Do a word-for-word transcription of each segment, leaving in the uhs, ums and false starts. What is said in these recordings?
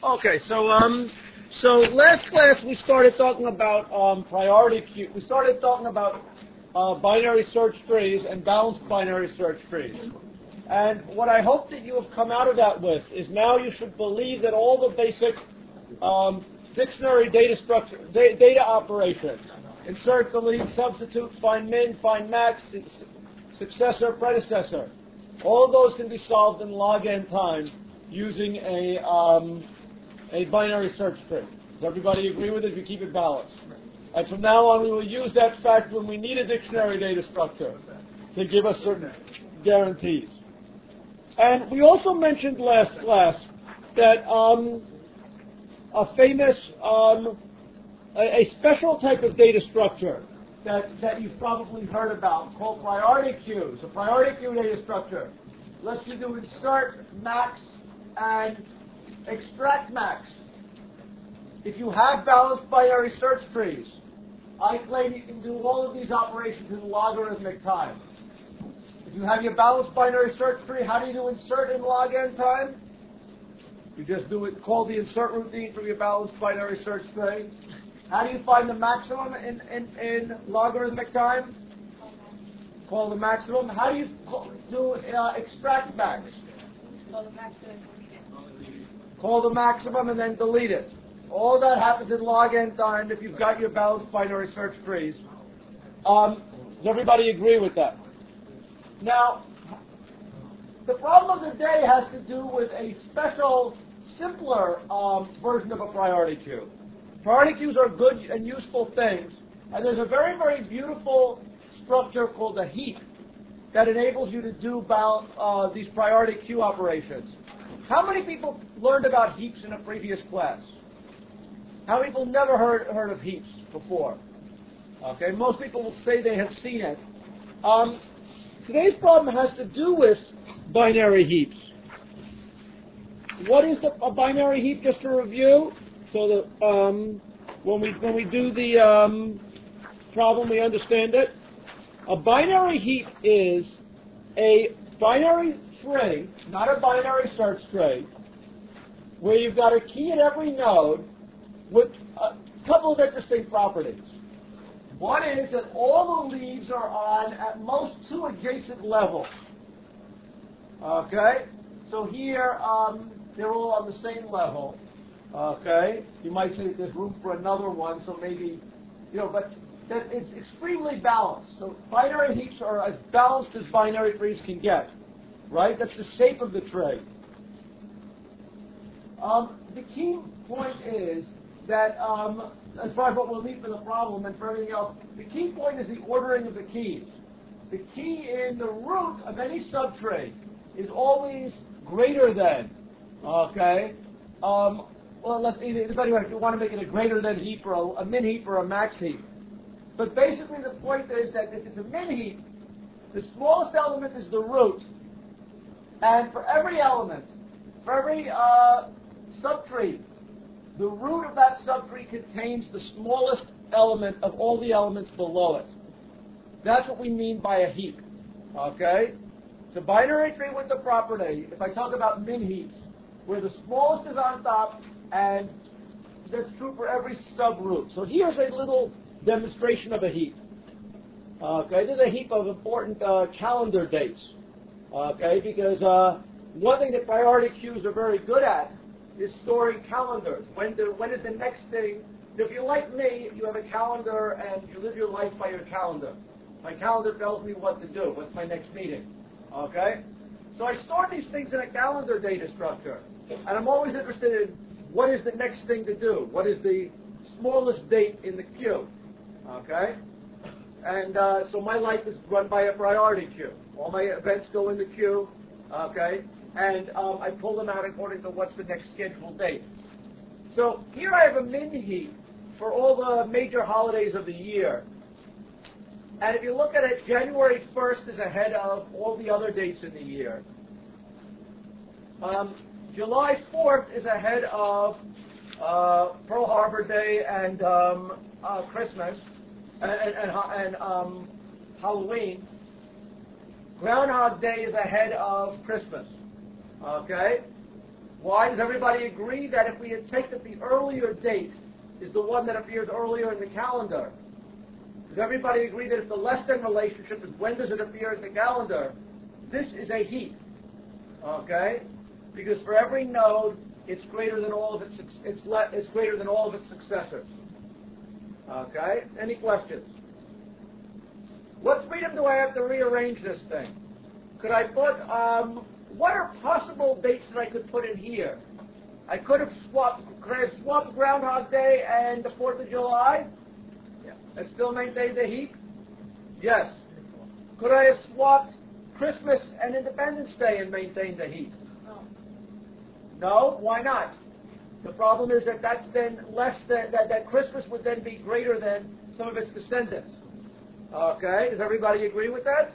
Okay, so um, so last class we started talking about um, priority queue. We started talking about uh, binary search trees and balanced binary search trees. And what I hope that you have come out of that with is now you should believe that all the basic um, dictionary data structure, da- data operations, insert, delete, substitute, find min, find max, su- successor, predecessor, all of those can be solved in log n time using a um, a binary search tree. Does everybody agree with it if you keep it balanced? And from now on, we will use that fact when we need a dictionary data structure to give us certain guarantees. And we also mentioned last class that um, a famous, um, a, a special type of data structure that, that you've probably heard about called priority queues. A priority queue data structure lets you do insert, max, and extract max. If you have balanced binary search trees, I claim you can do all of these operations in logarithmic time. If you have your balanced binary search tree, how do you do insert in log n time? You just do it, call the insert routine from your balanced binary search tree. How do you find the maximum in, in, in logarithmic time? Call the maximum. How do you call, do uh, extract max? Call the maximum. Call the maximum and then delete it. All that happens in log n time if you've got your balanced binary search trees. Um, does everybody agree with that? Now, the problem of the day has to do with a special, simpler um, version of a priority queue. Priority queues are good and useful things, and there's a very, very beautiful structure called a heap that enables you to do about, uh, these priority queue operations. How many people learned about heaps in a previous class? How many people never heard, heard of heaps before? Okay, most people will say they have seen it. Um, today's problem has to do with binary heaps. What is the, a binary heap, just to review? So that um, when we when we do the um, problem, we understand it. A binary heap is a binary tree, not a binary search tree, where you've got a key at every node with a couple of interesting properties. One is that all the leaves are on at most two adjacent levels. Okay? So here, um, they're all on the same level. Okay? You might say that there's room for another one, so maybe, you know, but that it's extremely balanced. So binary heaps are as balanced as binary trees can get. Right? That's the shape of the tree. Um, the key point is that, um, as far as what we'll need for the problem and for everything else, the key point is the ordering of the keys. The key in the root of any subtree is always greater than. Okay? Um, well, let's, anybody, if you want to make it a greater than heap or a, a min heap or a max heap. But basically the point is that if it's a min heap, the smallest element is the root. And for every element, for every uh, subtree, the root of that subtree contains the smallest element of all the elements below it. That's what we mean by a heap. Okay? It's a binary tree with the property, if I talk about min heaps, where the smallest is on top, and that's true for every subroot. So here's a little demonstration of a heap. Okay? This is a heap of important uh, calendar dates. Okay, because uh, one thing that priority queues are very good at is storing calendars. When the, when is the next thing? If you're like me, you have a calendar and you live your life by your calendar. My calendar tells me what to do. What's my next meeting? Okay? So I store these things in a calendar data structure. And I'm always interested in what is the next thing to do? What is the smallest date in the queue? Okay? And uh, so my life is run by a priority queue. All my events go in the queue, okay, and um, I pull them out according to what's the next scheduled date. So here I have a min heap for all the major holidays of the year. And if you look at it, January first is ahead of all the other dates in the year. Um, July fourth is ahead of uh, Pearl Harbor Day and um, uh, Christmas and, and, and um, Halloween. Groundhog Day is ahead of Christmas. Okay? Why? Does everybody agree that if we had taken the earlier date is the one that appears earlier in the calendar? Does everybody agree that if the less than relationship is when does it appear in the calendar, this is a heap? Okay? Because for every node, it's greater than all of its it's le, it's greater than all of its successors. Okay? Any questions? What freedom do I have to rearrange this thing? Could I put um, what are possible dates that I could put in here? I could have swapped. Could I have swapped Groundhog Day and the Fourth of July? Yeah. And still maintain the heap? Yes. Could I have swapped Christmas and Independence Day and maintained the heap? No. No. Why not? The problem is that that's then less than that. That Christmas would then be greater than some of its descendants. Okay. Does everybody agree with that?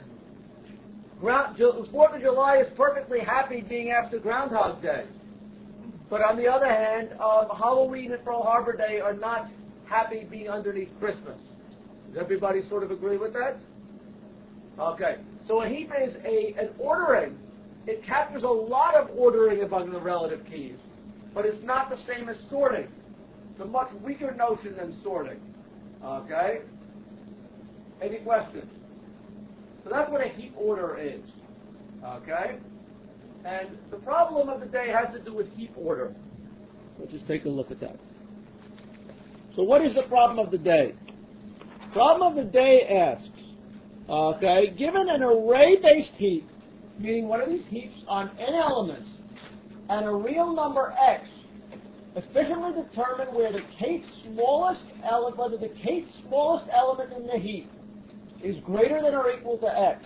Fourth of July is perfectly happy being after Groundhog Day. But on the other hand, um, Halloween and Pearl Harbor Day are not happy being underneath Christmas. Does everybody sort of agree with that? Okay. So a heap is a, an ordering. It captures a lot of ordering among the relative keys. But it's not the same as sorting. It's a much weaker notion than sorting. Okay? Any questions? So that's what a heap order is. Okay? And the problem of the day has to do with heap order. Let's just take a look at that. So what is the problem of the day? Problem of the day asks, okay, given an array-based heap, meaning one of these heaps on n elements, and a real number x, efficiently determine where the kth smallest element, whether the kth smallest element in the heap is greater than or equal to x.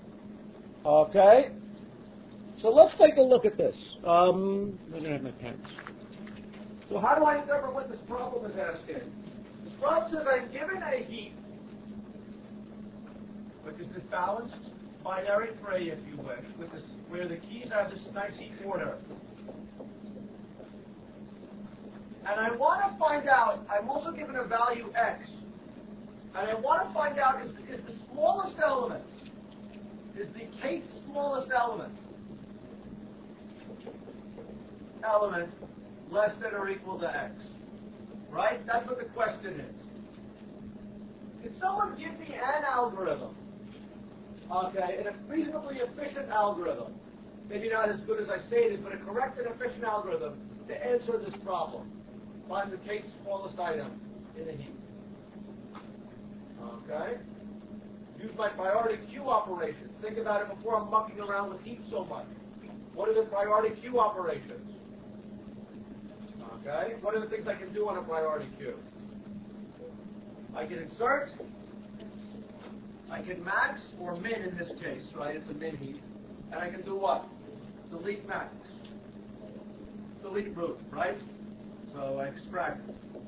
Okay? So let's take a look at this. Um, I don't have my pens. So how do I interpret what this problem is asking? This problem says I'm given a heap, which is this balanced binary tray, if you wish, with this, where the keys have this nice heap order. And I want to find out, I'm also given a value x, and I want to find out is, is the smallest element, is the kth smallest element, element less than or equal to x. Right? That's what the question is. Can someone give me an algorithm? Okay, and a reasonably efficient algorithm. Maybe not as good as I say it is, but a correct and efficient algorithm to answer this problem. Find the kth smallest item in a heap. Okay? Use my priority queue operations. Think about it before I'm mucking around with heaps so much. What are the priority queue operations? Okay? What are the things I can do on a priority queue? I can insert. I can max, or min in this case, right? It's a min heap. And I can do what? Delete max. Delete root, right? So I extract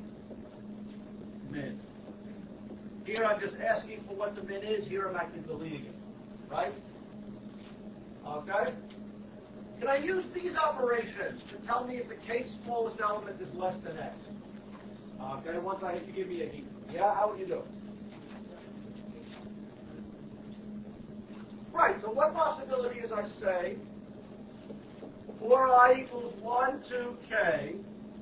min. Here I'm just asking for what the min is. Here I'm actually deleting it, right? Okay? Can I use these operations to tell me if the kth smallest element is less than x? Okay, once I you give me a heap. Yeah, how would you do it? Right, so one possibility is I say for I equals one to k,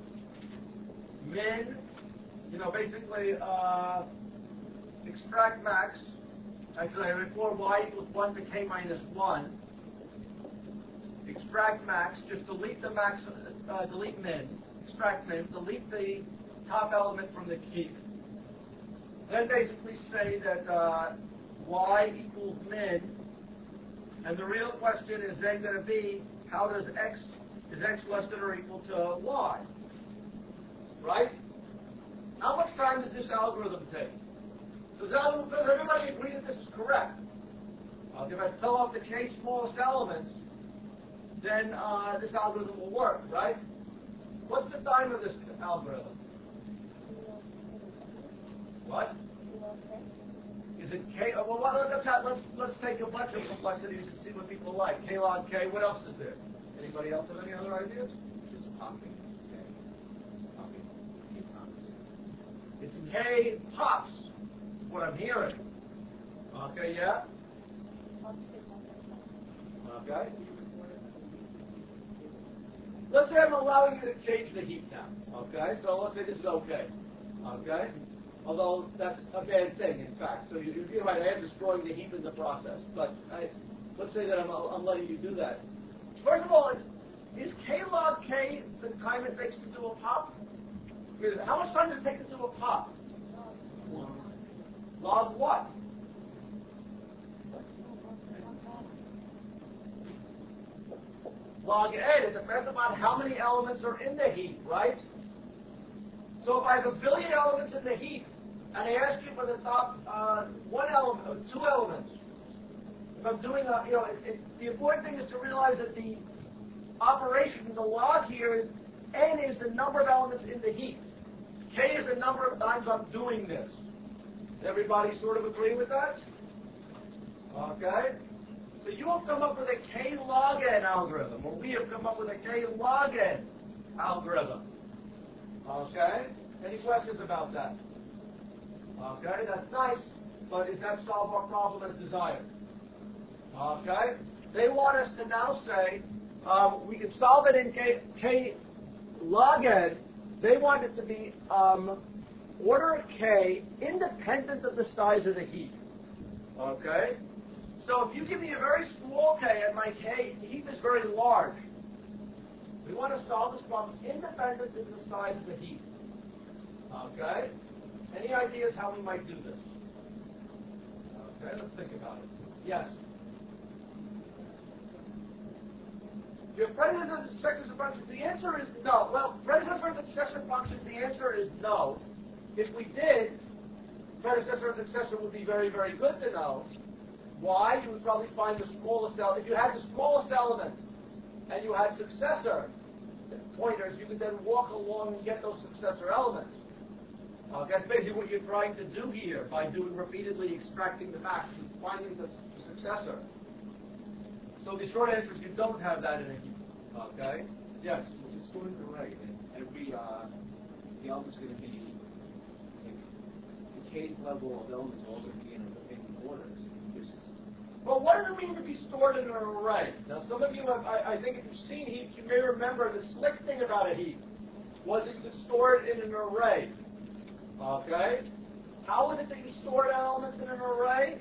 min, you know, basically uh, extract max, actually I mean for y equals one to k minus one, extract max, just delete the max, uh, delete min, extract min, delete the top element from the keep. Then basically say that uh, y equals min, and the real question is then going to be, how does x, is x less than or equal to y? Right? How much time does this algorithm take? Does, does everybody agree that this is correct? Uh, if I fill out the k smallest elements, then uh, this algorithm will work, right? What's the time of this algorithm? What? Is it k? Uh, well, let's, let's let's take a bunch of complexities and see what people like. K log k. What else is there? Anybody else have any other ideas? Just popping. Popping. It's k pops. What I'm hearing. Okay, yeah. Okay. let's say I'm allowing you to change the heap now. Okay, so let's say this is okay. Okay, although that's a bad thing, in fact. So you, you're right. I am destroying the heap in the process, but I, let's say that I'm, I'm letting you do that. First of all, is, is k log k the time it takes to do a pop? How much time does it take to do a pop? Log what? Log n. It depends upon how many elements are in the heap, right? So if I have a billion elements in the heap, and I ask you for the top uh, one element, or two elements, if I'm doing a, you know, it, it, the important thing is to realize that the operation, the log here is n is the number of elements in the heap. K is the number of times I'm doing this. Does everybody sort of agree with that? Okay. So you have come up with a k log n algorithm, or we have come up with a k log n algorithm. Okay? Any questions about that? Okay, that's nice, but does that solve our problem as desired? Okay? They want us to now say, um, we can solve it in k, k log n. They want it to be um, order k independent of the size of the heap. Okay? So if you give me a very small k and my k heap is very large, we want to solve this problem independent of the size of the heap. Okay? Any ideas how we might do this? Okay, let's think about it. Yes? Your predecessor and successor functions, the answer is no. Well, predecessor and successor functions, the answer is no. If we did, predecessor and successor would be very, very good to know. Why? You would probably find the smallest element. If you had the smallest element and you had successor pointers, you could then walk along and get those successor elements. Uh, that's basically what you're trying to do here by doing repeatedly extracting the max and finding the successor. So the short answer is you don't have that in a heap. Okay? Yes? It's a stored array, and every uh, the element's going to be, like, the k level of elements are all going to be in, in orders. Just Well, what does it mean to be stored in an array? Now, some of you, have, I, I think if you've seen heaps, you may remember the slick thing about a heap was that you could store it in an array. Okay? How is it that you stored elements in an array?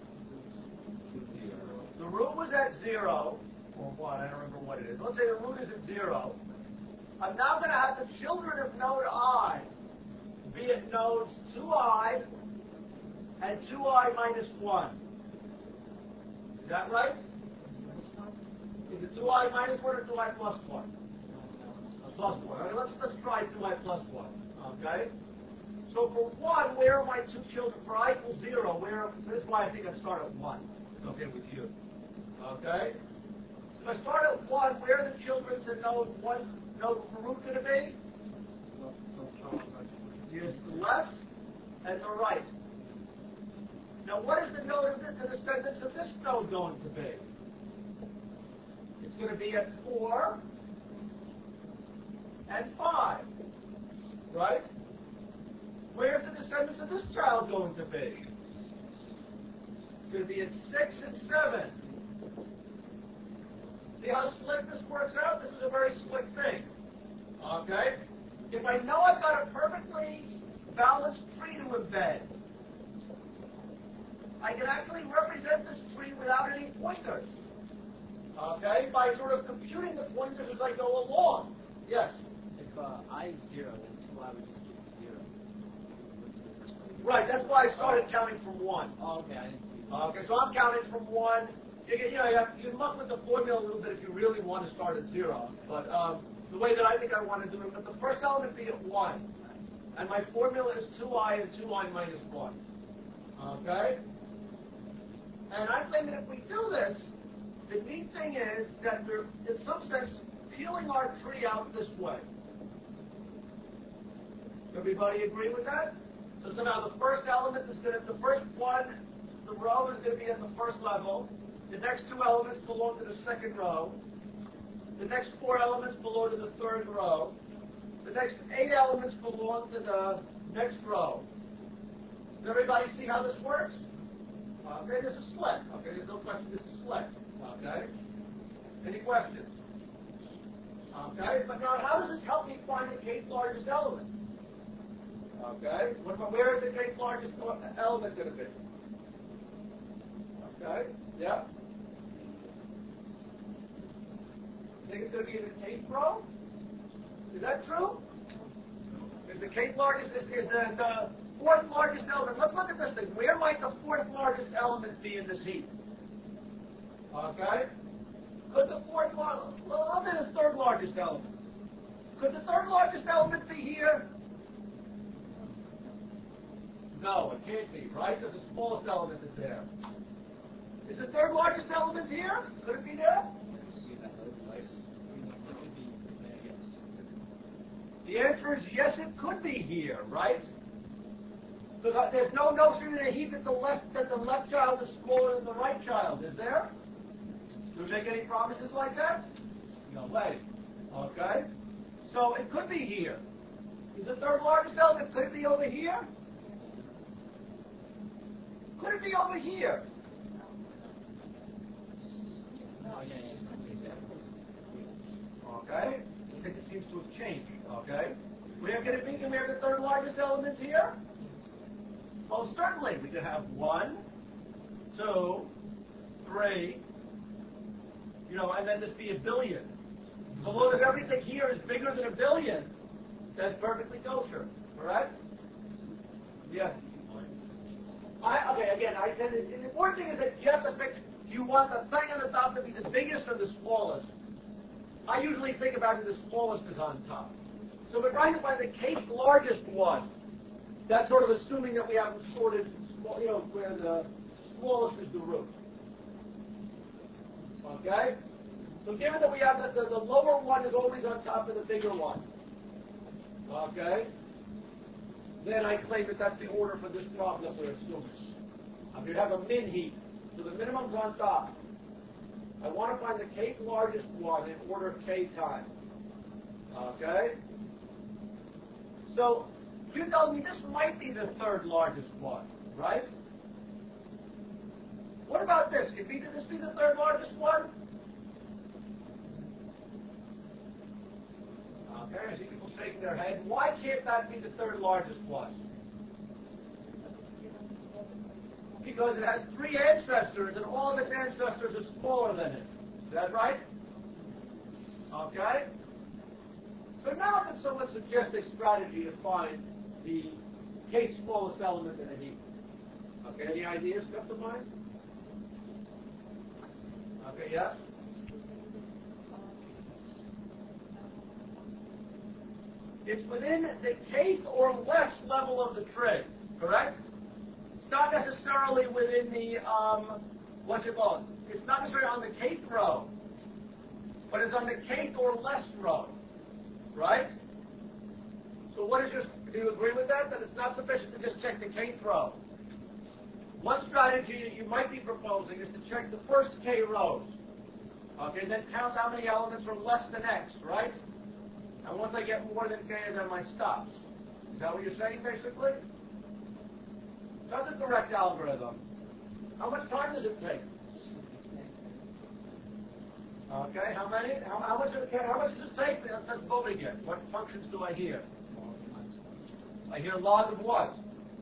The root was at zero, or what? I don't remember what it is. Let's say the root is at zero. I'm now going to have the children of node I be at nodes two i and two i minus one. Is that right? Is it two i minus one or two i plus one? Plus one. All right, let's, let's try two i plus one. Okay? So for one, where are my two children? For I equals zero, where, so this is why I think I start at one. Okay, with you. Okay? So if I start at one, where are the children to node one, node root going to be? Here's the left and the right. Now what is the node of this, the descendants of this node going to be? It's going to be at four and five. Right? Where's the descendants of this child going to be? It's going to be at six and seven. See how slick this works out? This is a very slick thing. Okay? If I know I've got a perfectly balanced tree to embed, I can actually represent this tree without any pointers. Okay? By sort of computing the pointers as I go along. Yes? if uh, I is zero, then two I would just give zero. Right, that's why I started counting from one. Oh, okay, I didn't see that. Okay, so I'm counting from one. You, get, you know, you, have, you muck with the formula a little bit if you really want to start at zero. But um, the way that I think I want to do it, let the first element be at one. And my formula is two i and two i minus one. Okay? And I think that if we do this, the neat thing is that we're, in some sense, peeling our tree out this way. Everybody agree with that? So somehow the first element is going to, the first one, the row is going to be at the first level. The next two elements belong to the second row. The next four elements belong to the third row. The next eight elements belong to the next row. Does everybody see how this works? Okay, this is slick. Okay, there's no question this is slick. Okay? Any questions? Okay, but now how does this help me find the kth largest element? Okay, what about, where is the kth largest element going to be? Okay, yeah. Think it's going to be in the kth row? Is that true? Is the kth largest, is, is the, the fourth largest element? Let's look at this thing. Where might the fourth largest element be in this heap? Okay. Could the fourth largest, well, I'll say the third largest element. Could the third largest element be here? No, it can't be, right? Because the smallest element is there. Is the third largest element here? Could it be there? The answer is yes, it could be here, right? So that there's no notion in a heap that the left that the left child is smaller than the right child, is there? Do we make any promises like that? No way. Okay? So it could be here. Is the third largest element, could it be over here? Could it be over here? Okay? I think it seems to have changed. Okay? We are going to be, can we have the third largest element here? Well, certainly. We could have one, two, three, you know, and then this be a billion. So long as everything here is bigger than a billion, that's perfectly kosher. Correct? Yes. I, okay, again, I said it, the important thing is that you have to pick, do you want the thing on the top to be the biggest or the smallest? I usually think about it the smallest is on top. So we're trying to find the kth largest one. That's sort of assuming that we have sorted, you know, where the smallest is the root. Okay? So given that we have that the, the lower one is always on top of the bigger one. Okay? Then I claim that that's the order for this problem that we're assuming. I'm going to have a min heap. So the minimum's on top. I want to find the kth largest one in order of k time. Okay? So you tell me this might be the third largest one, right? What about this? Could be, this be the third largest one? Okay, I see people shaking their head. Why can't that be the third largest one? Because it has three ancestors, and all of its ancestors are smaller than it. Is that right? Okay? So now can someone suggest a strategy to find the kth smallest element in a heap? Okay, any ideas come to mind? Okay, yeah? It's within the kth or less level of the tree, correct? It's not necessarily within the, um, what's it called? It's not necessarily on the kth row, but it's on the kth or less row, right? So what is your, do you agree with that? That it's not sufficient to just check the kth row. One strategy that you might be proposing is to check the first k rows. Okay, then count how many elements are less than x, right? And once I get more than k, then I stop. Is that what you're saying, basically? That's a correct algorithm. How much time does it take? Okay, how many? How, how much does it How much does it take? Let's vote again. What functions do I hear? I hear log of what?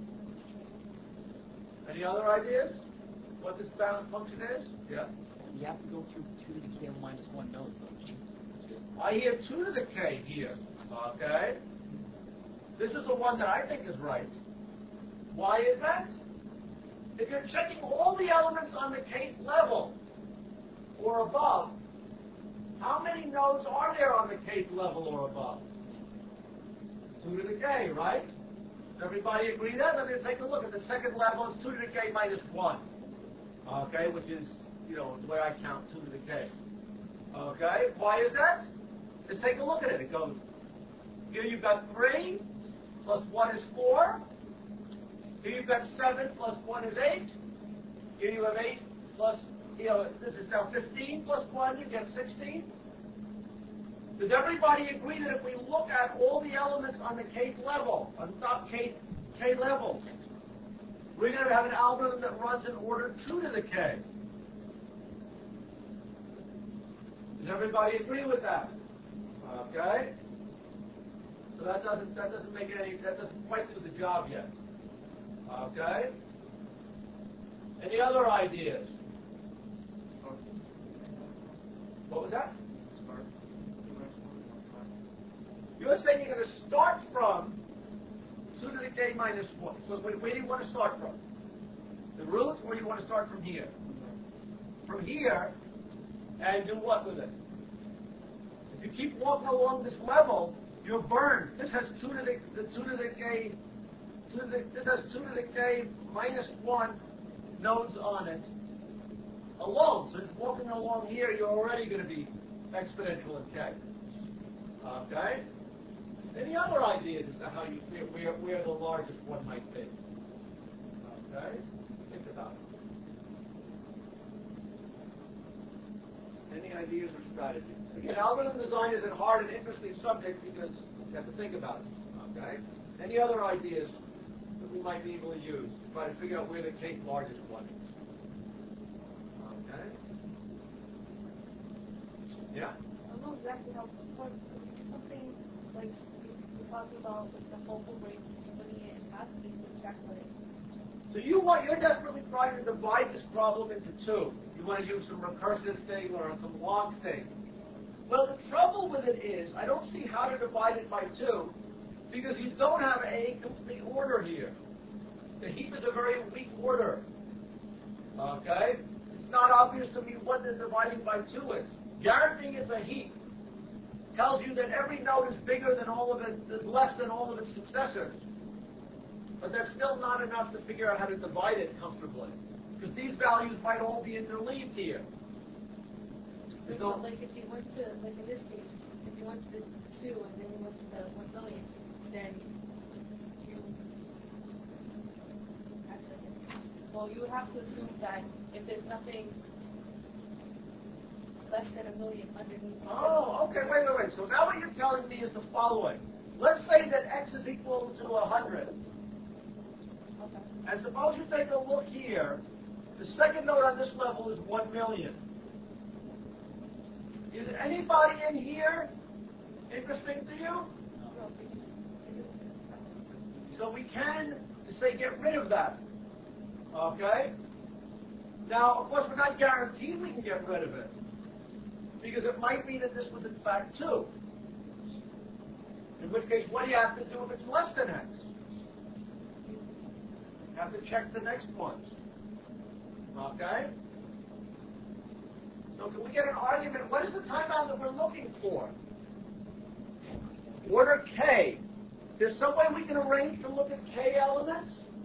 Any other ideas? What this bound function is? Yeah. You have to go through two to the k minus one nodes. I hear two to the k here. Okay. This is the one that I think is right. Why is that? If you're checking all the elements on the kth level or above, how many nodes are there on the kth level or above? two to the k, right? Does everybody agree that? Let me take a look at the second level. It's two to the k minus one. Okay, which is, you know, the way I count two to the k. Okay, why is that? Let's take a look at it. It goes, here you've got three, plus one is four. Here you've got seven, plus one is eight. Here you have eight, plus, you know, this is now fifteen, plus one, you get sixteen. Does everybody agree that if we look at all the elements on the kth level, on the top k, k levels, we're going to have an algorithm that runs in order two to the k? Does everybody agree with that? Okay? So that doesn't that doesn't make it any that doesn't quite do the job yet. Okay? Any other ideas? What was that? You're saying you're going to start from two to the k minus one. So where, where do you want to start from? The root, or do you want to start from here? From here, and do what with it? If you keep walking along this level, you're burned. This has two to the, the two to the k. Two to the, this has two to the k minus one nodes on it alone. So it's walking along here. You're already going to be exponential in k. Okay. Any other ideas as to how you feel where where the largest one might be? Okay. Think about it. Any ideas or strategies? Again, algorithm design is a hard and interesting subject because you have to think about it. Okay? Any other ideas that we might be able to use to try to figure out where the k largest one is? Okay? Yeah? I don't know exactly how what something like you're talking about with the focal rate, splitting it in half, so you can check what it. So you want you're desperately trying to divide this problem into two. You want to use some recursive thing or some log thing. Well, the trouble with it is I don't see how to divide it by two because you don't have a complete order here. The heap is a very weak order. Okay? It's not obvious to me what the dividing by two is. Guaranteeing it's a heap tells you that every node is bigger than all of it, is less than all of its successors. But that's still not enough to figure out how to divide it comfortably. Because these values might all be interleaved here. But no, like if you went to, like in this case, if you went to the two and then you went to the one million, then you, actually, well, you would have to assume that if there's nothing less than a million underneath. Oh, okay, wait, wait, wait. So now what you're telling me is the following. Let's say that x is equal to one hundred. Okay. And suppose you take a look here. The second node on this level is one million. Is anybody in here interesting to you? So we can, say, get rid of that. Okay? Now, of course, we're not guaranteed we can get rid of it. Because it might be that this was in fact two. In which case, what do you have to do if it's less than x? You have to check the next ones. Okay? So can we get an argument? What is the timeout that we're looking for? Order k. Is there some way we can arrange to look at k elements?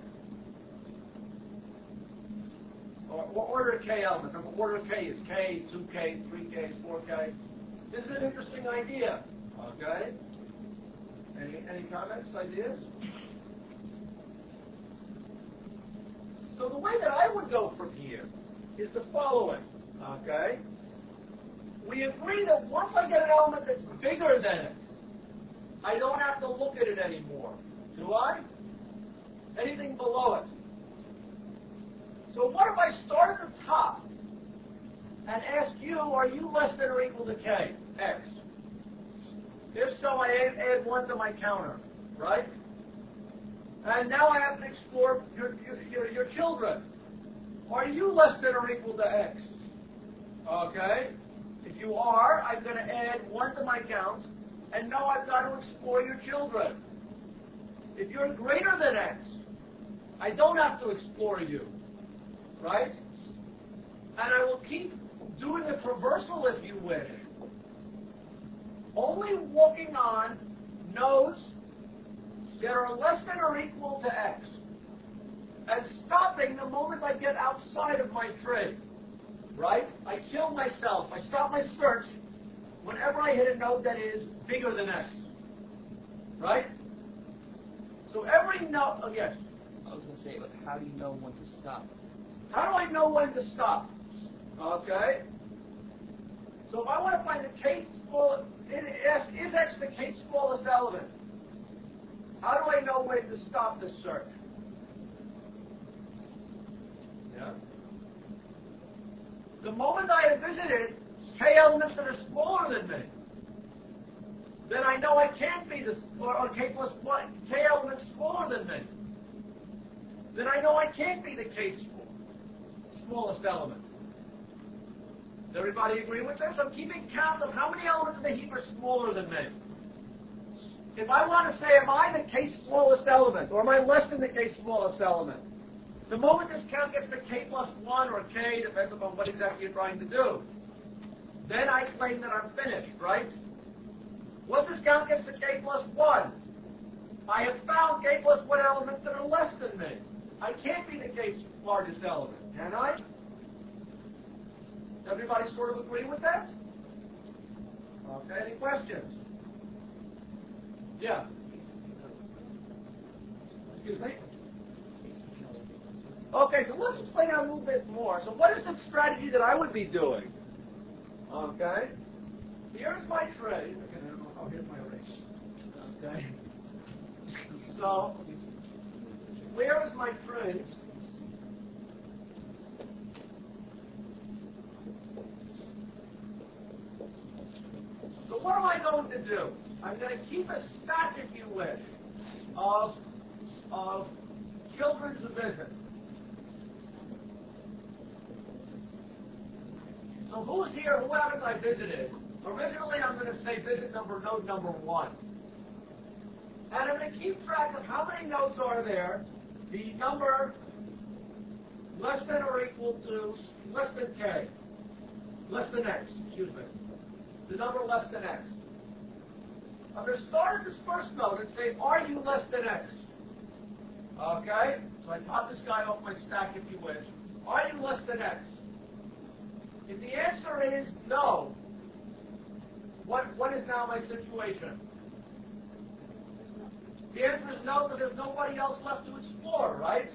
Or, or order k elements. Remember, order k is k, two k, three k, four k. This is an interesting idea. Okay? Any, any comments, ideas? So the way that I would go from here is the following. Okay? We agree that once I get an element that's bigger than it, I don't have to look at it anymore. Do I? Anything below it. So what if I start at the top and ask you, are you less than or equal to k, x? If so, I add, add one to my counter, right? And now I have to explore your, your, your children. Are you less than or equal to x? Okay? If you are, I'm going to add one to my count, and now I've got to explore your children. If you're greater than x, I don't have to explore you. Right? And I will keep doing a traversal, if you wish. Only walking on nodes that are less than or equal to x. And stopping the moment I get outside of my tree. Right? I kill myself. I stop my search whenever I hit a node that is bigger than x. Right? So every node, oh yes? I was going to say, like, how do you know when to stop? How do I know when to stop? Okay? So if I want to find the k smallest, is x the k smallest element? How do I know when to stop this search? Yeah? The moment I have visited k elements that are smaller than me. then I know I can't be the, or, or k plus one, k element smaller than me. Then I know I can't be the k smallest element. Does everybody agree with this? I'm keeping count of how many elements in the heap are smaller than me. If I want to say, am I the k smallest element, or am I less than the k smallest element? The moment this count gets to k plus one or k, depends upon what exactly you're trying to do, then I claim that I'm finished, right? Once this count gets to k plus one, I have found k plus one elements that are less than me. I can't be the k largest element, can I? Everybody sort of agree with that? Okay, any questions? Yeah. Excuse me? Okay, so let's explain out a little bit more. So what is the strategy that I would be doing? Okay. Here's my tray. Oh, here's my erase. Okay. So, where is my tray? So what am I going to do? I'm going to keep a stack, if you wish, of, of children to visit. So who's here? Who haven't I visited? Originally, I'm going to say visit number node number one. And I'm going to keep track of how many nodes are there, the number less than or equal to, less than k, less than x, excuse me, the number less than x. I'm going to start at this first node and say, are you less than x? Okay? So I pop this guy off my stack, if you wish. Are you less than x? If the answer is no, what, what is now my situation? The answer is no, because there's nobody else left to explore, right?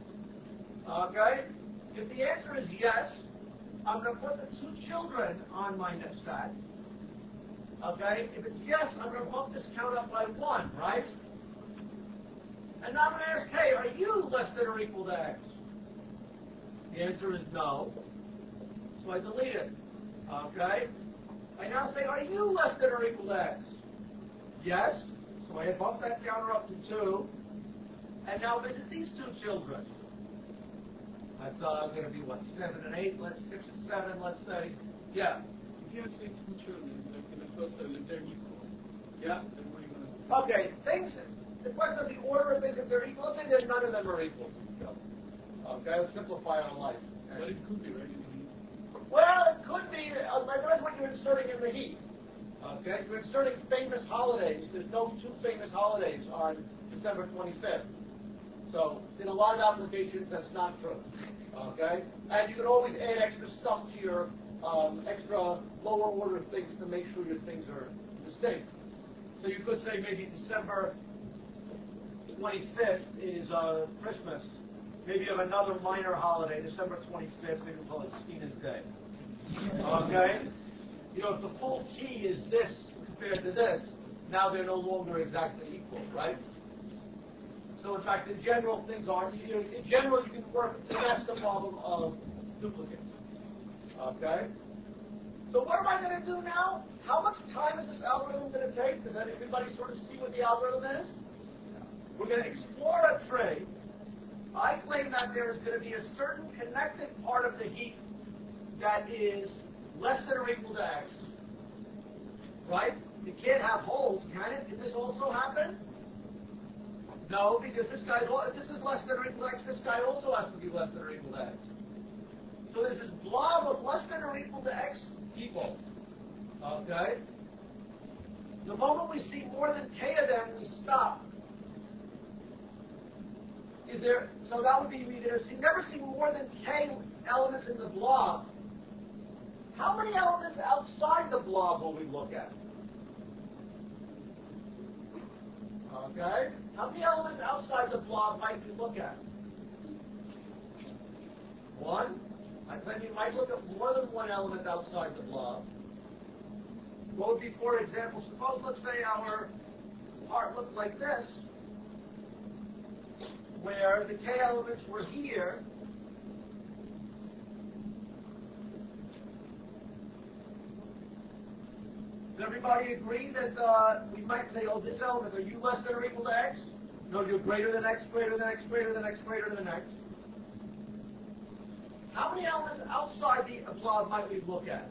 Okay? If the answer is yes, I'm going to put the two children on my next stack. Okay? If it's yes, I'm going to bump this count up by one, right? And now I'm going to ask, hey, are you less than or equal to x? The answer is no. So I delete it. Okay? I now say, are you less than or equal to x? Yes. So I bump that counter up to two. And now visit these two children. That's uh, going to be, what, seven and eight? Let's six and seven, let's say. Yeah. If you have say two children, like in the first level, if they're equal, Yeah. then what are you going to do? Okay, things, the question of the order of things, if they're equal, let's say that none of them are equal to each other. Okay, let's simplify our life. But it could be, right? Well, it could be, uh, that's what you're inserting in the heap. Okay, you're inserting famous holidays. There's no two famous holidays on December twenty-fifth. So, in a lot of applications, that's not true. Okay, and you can always add extra stuff to your um, extra lower order things to make sure your things are distinct. So you could say maybe December twenty-fifth is uh, Christmas. Maybe you have another minor holiday, December twenty-fifth, maybe we'll call it Stina's Day. Okay? You know, if the full key is this compared to this, now they're no longer exactly equal, right? So in fact, in general, things are, you know, in general, you can work past the problem of duplicates. Okay? So what am I going to do now? How much time is this algorithm going to take? Does everybody sort of see what the algorithm is? We're going to explore a tree. I claim that there is going to be a certain connected part of the heap that is less than or equal to x. Right? You can't have holes, can it? Can this also happen? No, because this guy, if this is less than or equal to x, this guy also has to be less than or equal to x. So there's this blob of less than or equal to x people. Okay? The moment we see more than k of them, we stop. Is there, so that would be, we never see more than k elements in the blob. How many elements outside the blob will we look at? Okay? How many elements outside the blob might we look at? One. I think we might look at more than one element outside the blob. What would be, for example, suppose, let's say our part looked like this, where the k elements were here, Does everybody agree that uh, we might say, oh, this element, are you less than or equal to x? No, you're greater than x, greater than x, greater than x, greater than x. How many elements outside the blob might we look at?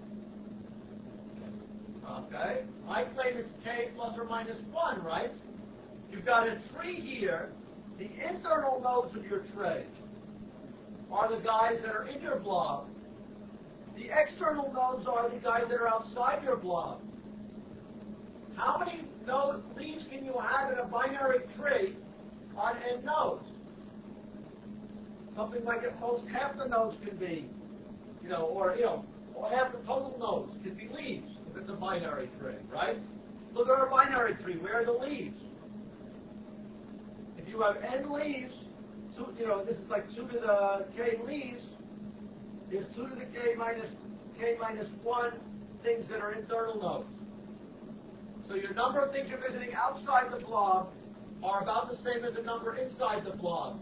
Okay. I claim it's k plus or minus one, right? You've got a tree here. The internal nodes of your tree are the guys that are in your blob. The external nodes are the guys that are outside your blob. How many node leaves can you have in a binary tree on n nodes? Something like at most half the nodes can be, you know, or, you know, or half the total nodes can be leaves if it's a binary tree, right? Look at a binary tree. Where are the leaves? If you have n leaves, so, you know, this is like two to the k leaves, there's two to the k minus k minus one things that are internal nodes. So your number of things you're visiting outside the blob are about the same as the number inside the blob.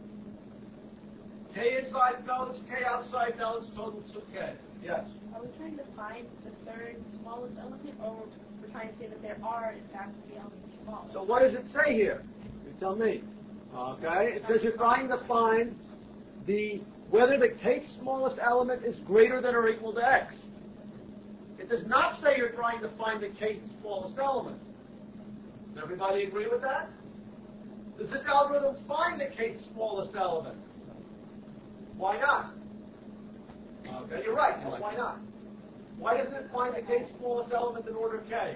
K inside nodes, K outside nodes, total two K. Yes? Are we trying to find the third smallest element, or we're trying to say that there are, in fact, the elements smallest? So what does it say here? You tell me. Okay? It says you're trying to find the whether the kth smallest element is greater than or equal to x. It does not say you're trying to find the kth smallest element. Does everybody agree with that? Does this algorithm find the kth smallest element? Why not? Okay, you're right. Well, why not? Why doesn't it find the kth smallest element in order k?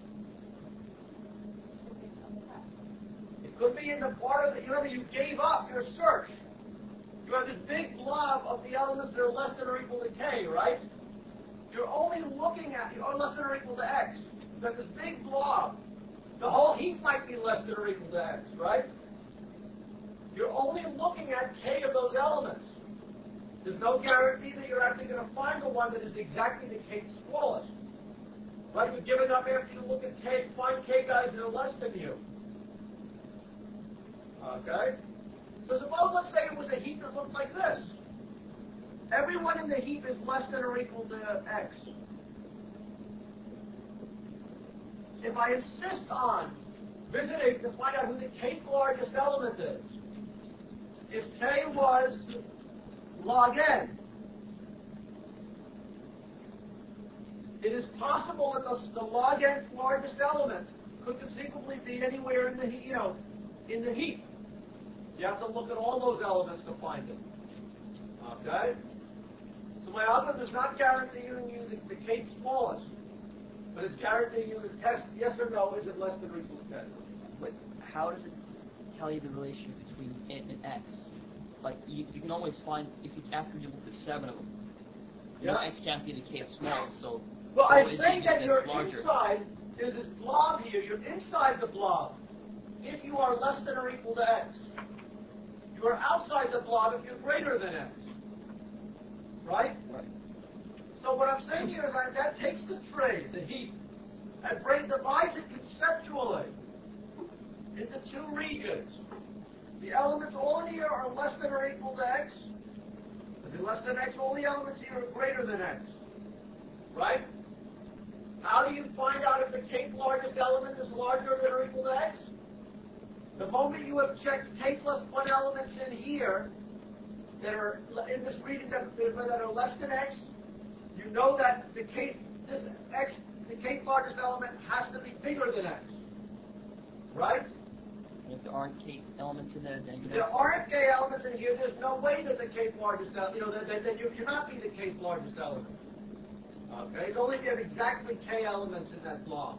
It could be in the part of the, remember you gave up your search. You have this big blob of the elements that are less than or equal to k, right? You're only looking at, you're less than or equal to x. You have this big blob. The whole heap might be less than or equal to x, right? You're only looking at k of those elements. There's no guarantee that you're actually going to find the one that is exactly the kth smallest. Right? You're giving up after you look at k, find k guys that are less than you. Okay? So suppose, let's say it was a heap that looked like this. Everyone in the heap is less than or equal to x. If I insist on visiting to find out who the kth largest element is, if k was log n, it is possible that the, the log n largest element could conceivably be anywhere in the he- you know in the heap. You have to look at all those elements to find it. Okay? So my algorithm is not guaranteeing you the, the kth smallest, but it's guaranteeing you the test yes or no, is it less than or equal to ten? But how does it tell you the relationship between n and x? Like, you, you can always find, if you, after you look at seven of them, you know, Yeah. x can't be the kth smallest, so... Well, so I'm is saying it that that's you're larger? inside, there's this blob here, you're inside the blob if you are less than or equal to x. You are outside the blob if you're greater than x. Right? Right. So what I'm saying here is that, that takes the tree, the heap, and bring, divides it conceptually into two regions. The elements all in here are less than or equal to x. Is it less than x? All the elements here are greater than x. Right? How do you find out if the kth largest element is larger than or equal to x? The moment you have checked k plus one elements in here that are in this region that, that are less than x, you know that the k this x the kth largest element has to be bigger than x. Right? And if there aren't k elements in there, then you If there aren't k elements in here, there's no way that the kth largest element, you know, that, that, that you cannot be the kth largest element. Okay? It's only if you have exactly k elements in that blob.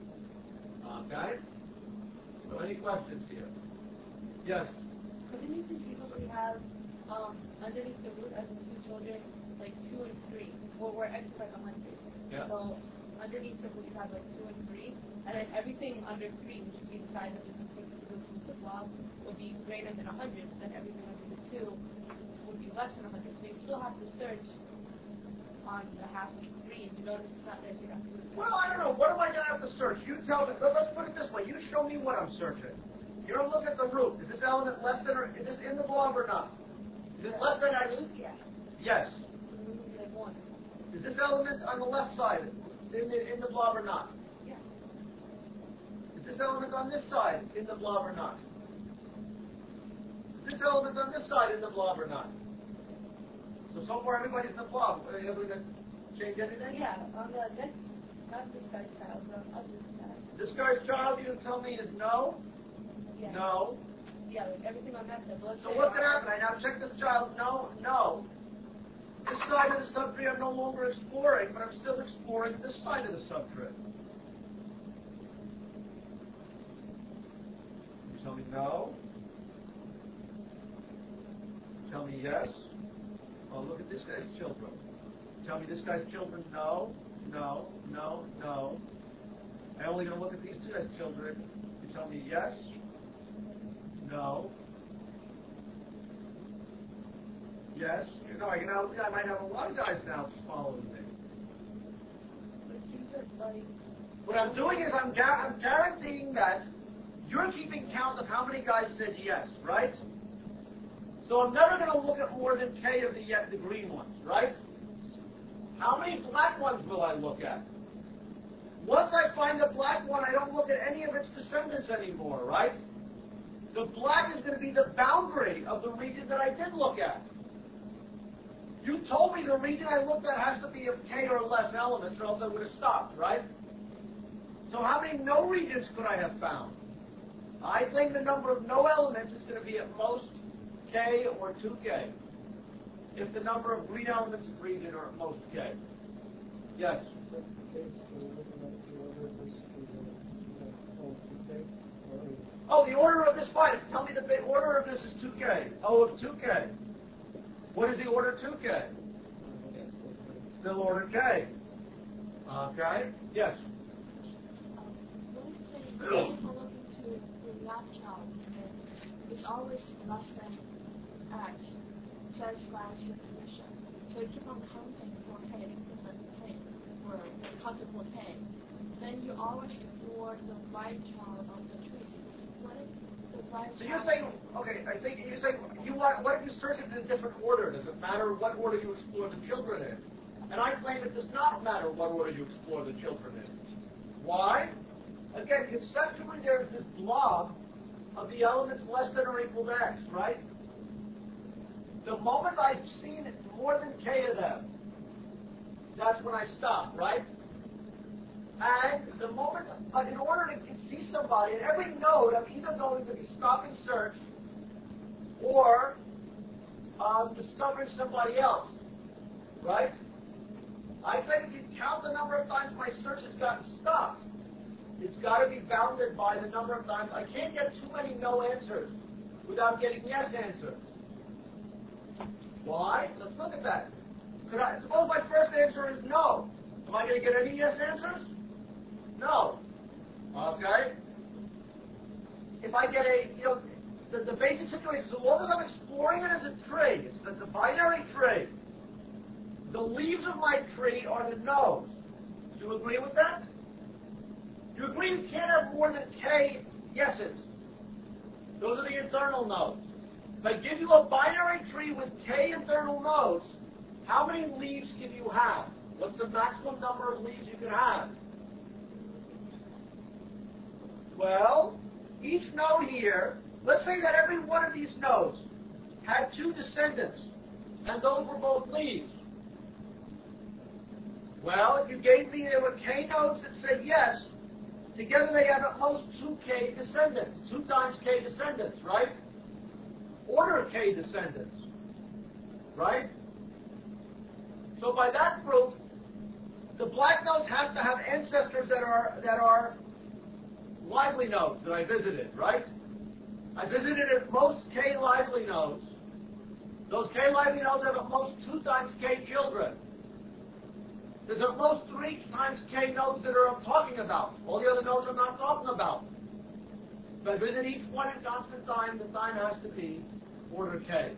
Okay? So any questions here? Yes? Couldn't you conceivably have um, underneath the root as in two children, like two and three, well, where x is like a hundred. Yeah. So underneath the root you have like two and three, and then everything under three, which would be the size of the complete the blob, would be greater than a hundred. Then everything under the two would be less than a hundred. So you still have to search on the half of three, and you notice it's not there, so you have to. Well, I don't know. What am I going to have to search? You tell me. Let- Let's put it this way. You show me what I'm searching. You're going to look at the root. Is this element less than, or is this in the blob or not? Is it less than x? Yeah. Yes. So it would be like one. Is this element on the left side? in the, in the blob or not? Yeah. Is this element on this side in the blob or not? Is this element on this side in the blob or not? So so far everybody's in the blob. Are you able to change anything? Yeah, on the next, not this guy's child, but on other side. This guy's child, you tell me, is no? Yeah. No. Yeah, like everything on that side. But let's So say what's going to on- happen? I now check this child. No, no. This side of the subtree I'm no longer exploring, but I'm still exploring this side of the subtree. You tell me no. Tell me yes. Oh, look at this guy's children. Tell me this guy's children. No, no, no, no. I'm only going to look at these two guy's children. You tell me yes. No. Yes. You know, I, can, I might have a lot of guys now following me. But it seems like, What I'm doing is I'm, gar- I'm guaranteeing that you're keeping count of how many guys said yes, right? So I'm never going to look at more than K of the, the green ones, right? How many black ones will I look at? Once I find the black one, I don't look at any of its descendants anymore, right? The black is going to be the boundary of the region that I did look at. You told me the region I looked at has to be of K or less elements, or else I would have stopped, right? So how many no regions could I have found? I think the number of no elements is going to be at most K or two K. If the number of green elements in the region are at most K. Yes? Oh, the order of this fine. Tell me the big order of this is two K. O of two K. What is the order two K? Still order K. Okay? Yes? When you say you look into the last child, and it's always less than X, satisfies your condition. So you keep on counting for K, different K, or counting for K. Then you always ignore the right child of the tree. What if the right So you're child... saying, okay, I think you're saying, you want, what if you search it in a different order? Does it matter what order you explore the children in? And I claim it does not matter what order you explore the children in. Why? Again, conceptually there's this blob of the elements less than or equal to X, right? The moment I've seen more than K of them, that's when I stop, right? And the moment, uh, in order to see somebody, at every node, I'm either going to be stopping search or um, discovering somebody else, right? I think if you count the number of times my search has gotten stopped, it's got to be bounded by the number of times. I can't get too many no answers without getting yes answers. Why? Let's look at that. Could I, suppose my first answer is no. Am I going to get any yes answers? No. Okay? If I get a, you know, the, the basic situation, so long as I'm exploring it as a tree, it's, it's a binary tree, the leaves of my tree are the nodes. Do you agree with that? You agree you can't have more than K yeses. Those are the internal nodes. If I give you a binary tree with K internal nodes, how many leaves can you have? What's the maximum number of leaves you can have? Well, each node here, let's say that every one of these nodes had two descendants, and those were both leaves. Well, if you gave me there were K nodes that said yes, together they have at most two K descendants, two times K descendants, right? Order K descendants, right? So by that proof, the black nodes have to have ancestors that are that are lively nodes that I visited, right? I visited at most K lively nodes. Those K lively nodes have at most two times K children. There's at most three times K nodes that are I'm talking about. All the other nodes I'm not talking about. If I visit each one in constant time, the time has to be order K.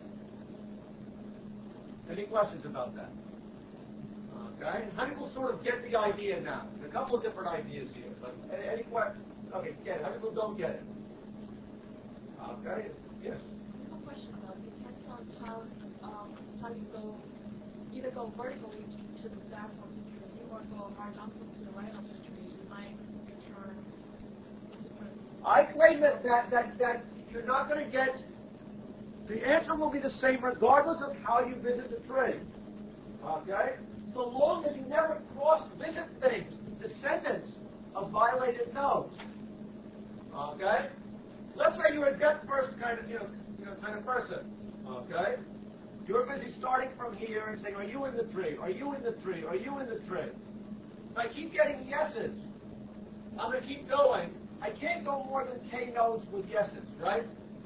Any questions about that? Okay? How many people sort of get the idea now? There's a couple of different ideas here. But any, any questions? Okay, get it. How many people don't get it? Okay? Yes? I have a question about it. You can't tell how, um, how you go, either go vertically to the back of the tree or go horizontal to the right of the tree, you might return different. I claim that, that, that, that you're not going to get, the answer will be the same regardless of how you visit the tree. Okay? So long as you never cross-visit things, descendants of violated nodes. Okay? Let's say you're a depth first kind of, you know, you know, kind of person. Okay? You're busy starting from here and saying, are you in the tree? Are you in the tree? Are you in the tree? If I keep getting yeses, I'm going to keep going. I can't go more than k nodes with yeses, right?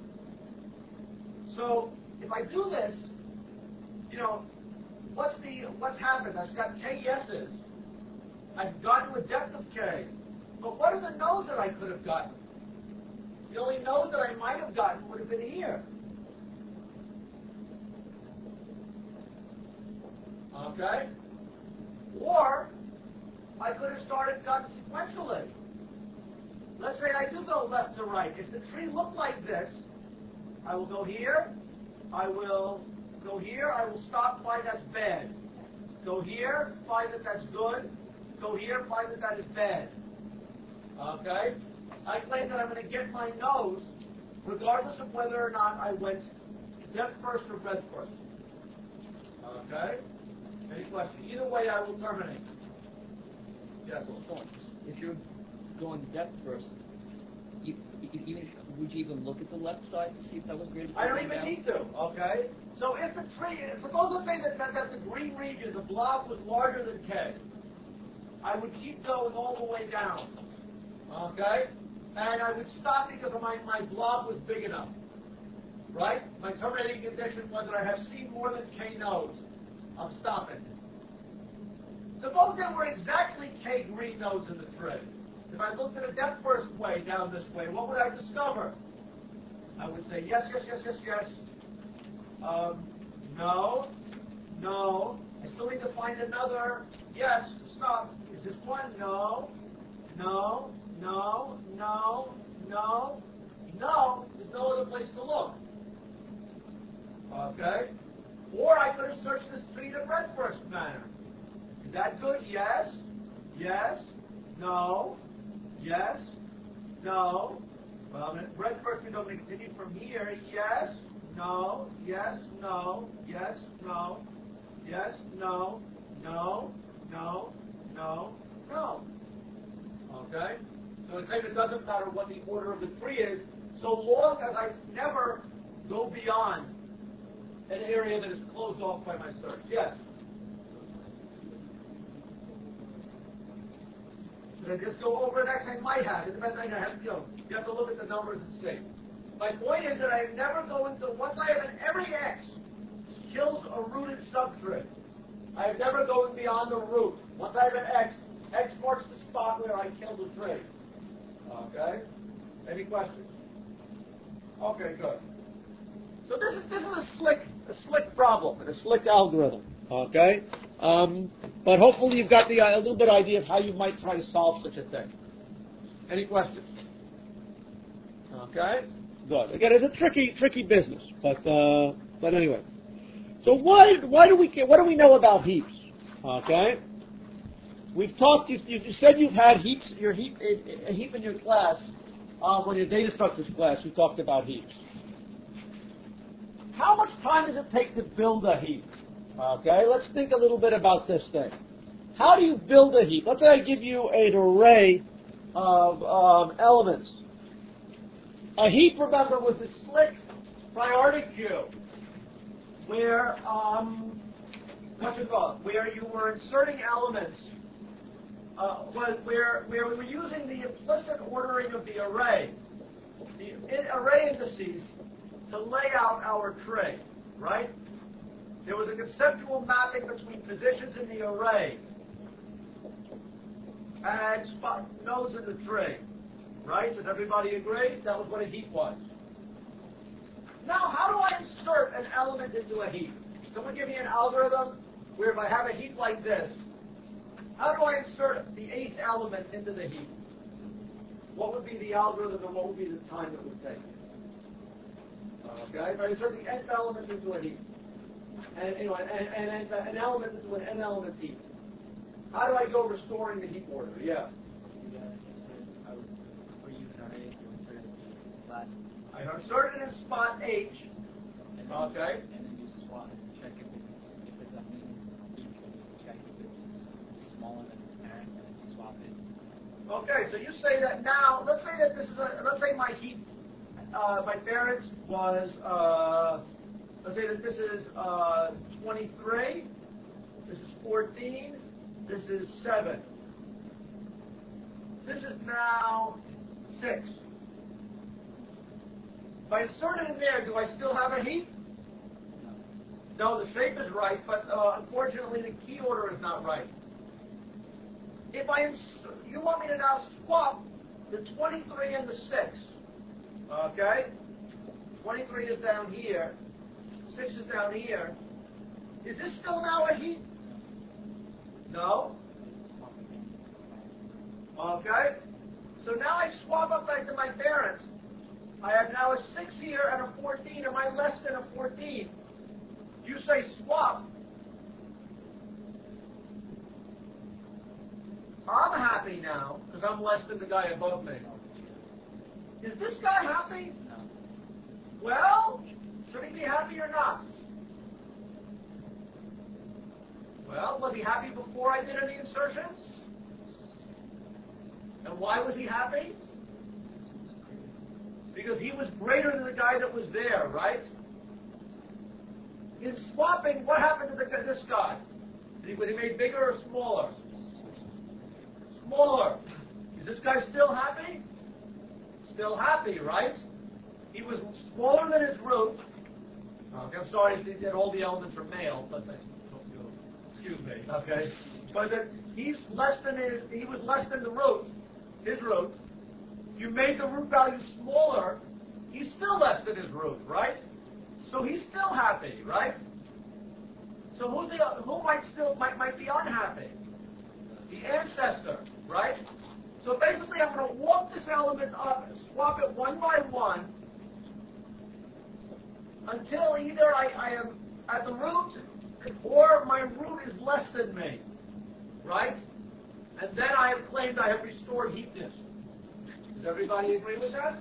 So if I do this, you know, what's the what's happened? I've got k yeses. I've gotten to a depth of k. But what are the nodes that I could have gotten? The only nodes that I might have gotten would have been here. Okay? Or I could have started gotten sequentially. Let's say I do go left to right. If the tree looked like this, I will go here, I will go here, I will stop, find that's bad. Go here, find that that's good. Go here, find that that is bad. Okay? I claim that I'm going to get my nose regardless of whether or not I went depth first or breadth first. Okay? Any question? Either way, I will terminate. Yes? If you're going depth first, you, even if, would you even look at the left side to see if that was greater? I don't even need to, okay? So if the tree, suppose let's say that, that, that the green region, the blob was larger than K, I would keep going all the way down, okay? And I would stop because my, my blob was big enough, right? My terminating condition was that I have seen more than K nodes. I'm stopping. Suppose there were exactly K green nodes in the tree. If I looked at a depth first way down this way, what would I discover? I would say yes, yes, yes, yes, yes. Um, no, no. I still need to find another yes. Stop. Is this one? No, no, no, no, no, no. There's no other place to look. Okay? Or I could have searched this tree in a breadth first manner. Is that good? Yes, yes, no. Yes, no. Well, I'm going to breadth first means I'm going to continue from here. Yes, no, yes, no, yes, no, yes, no, no, no, no, no. Okay? So I think it doesn't matter what the order of the tree is, so long as I never go beyond an area that is closed off by my search. Yes? Should I just go over an X? I might have. It depends on, you have, you know, you have to look at the numbers and see. My point is that I never go into, once I have an every X kills a rooted subtree. I am never going beyond the root. Once I have an X, X marks the spot where I killed the tree. Okay? Any questions? Okay, good. So this is this is a slick a slick problem and a slick algorithm. Okay? Um, but hopefully you've got the, uh, a little bit idea of how you might try to solve such a thing. Any questions? Okay? Good. Again, it's a tricky, tricky business, but uh, but anyway. So why why do we what do we know about heaps? Okay? We've talked. You, you said you've had heaps. Your heap a heap in your class. Um, when your data structures class, we talked about heaps. How much time does it take to build a heap? Okay, let's think a little bit about this thing. How do you build a heap? Let's say I give you an array of um, elements. A heap, remember, was the slick priority queue, where um, what's it called? Where you were inserting elements, uh, was where where we were using the implicit ordering of the array, the in array indices, to lay out our tree, right? There was a conceptual mapping between positions in the array and spot nodes in the tree, right? Does everybody agree? That was what a heap was. Now, how do I insert an element into a heap? Someone give me an algorithm where if I have a heap like this, how do I insert the eighth element into the heap? What would be the algorithm and what would be the time it would take? Okay, if I insert the nth element into a heap, and you know, and, and, and an element into an n element heap, How do I go restoring the heap order? Yeah. You gotta insert, I would, for using our A's, you insert the last, I insert it in spot H. and then, Okay. and then you swap it to check if it's, if it's a mean heap, check if it's smaller than its parent, and then you swap it. Okay, so you say that now, let's say that this is a, let's say my heap, uh, my parents was, uh, let's say that this is uh, twenty-three, this is fourteen, this is seven. This is now six. If I insert it in there, do I still have a heap? No, the shape is right, but uh, unfortunately the key order is not right. If I ins- you want me to now swap the twenty-three and the six, okay? twenty-three is down here, six is down here. Is this still now a heap? No. Okay. So now I swap up back to my parents. I have now a six here and a fourteen. Am I less than a fourteen? You say swap. I'm happy now because I'm less than the guy above me. Is this guy happy? No. Well, should he be happy or not? Well, was he happy before I did any insertions? And why was he happy? Because he was greater than the guy that was there, right? In swapping, what happened to the, this guy? Did he, was he made bigger or smaller? Smaller. Is this guy still happy? Still happy, right? He was smaller than his root. Okay, I'm sorry if that all the elements are male, but excuse me. Okay, but that he's less than his, he was less than the root, his root. You made the root value smaller. He's still less than his root, right? So he's still happy, right? So who's the who might still might might be unhappy? The ancestor, right? So basically, I'm going to walk this element up, swap it one by one, until either I, I am at the root, or my root is less than me, right? And then I have claimed I have restored heapness. Does everybody agree with that?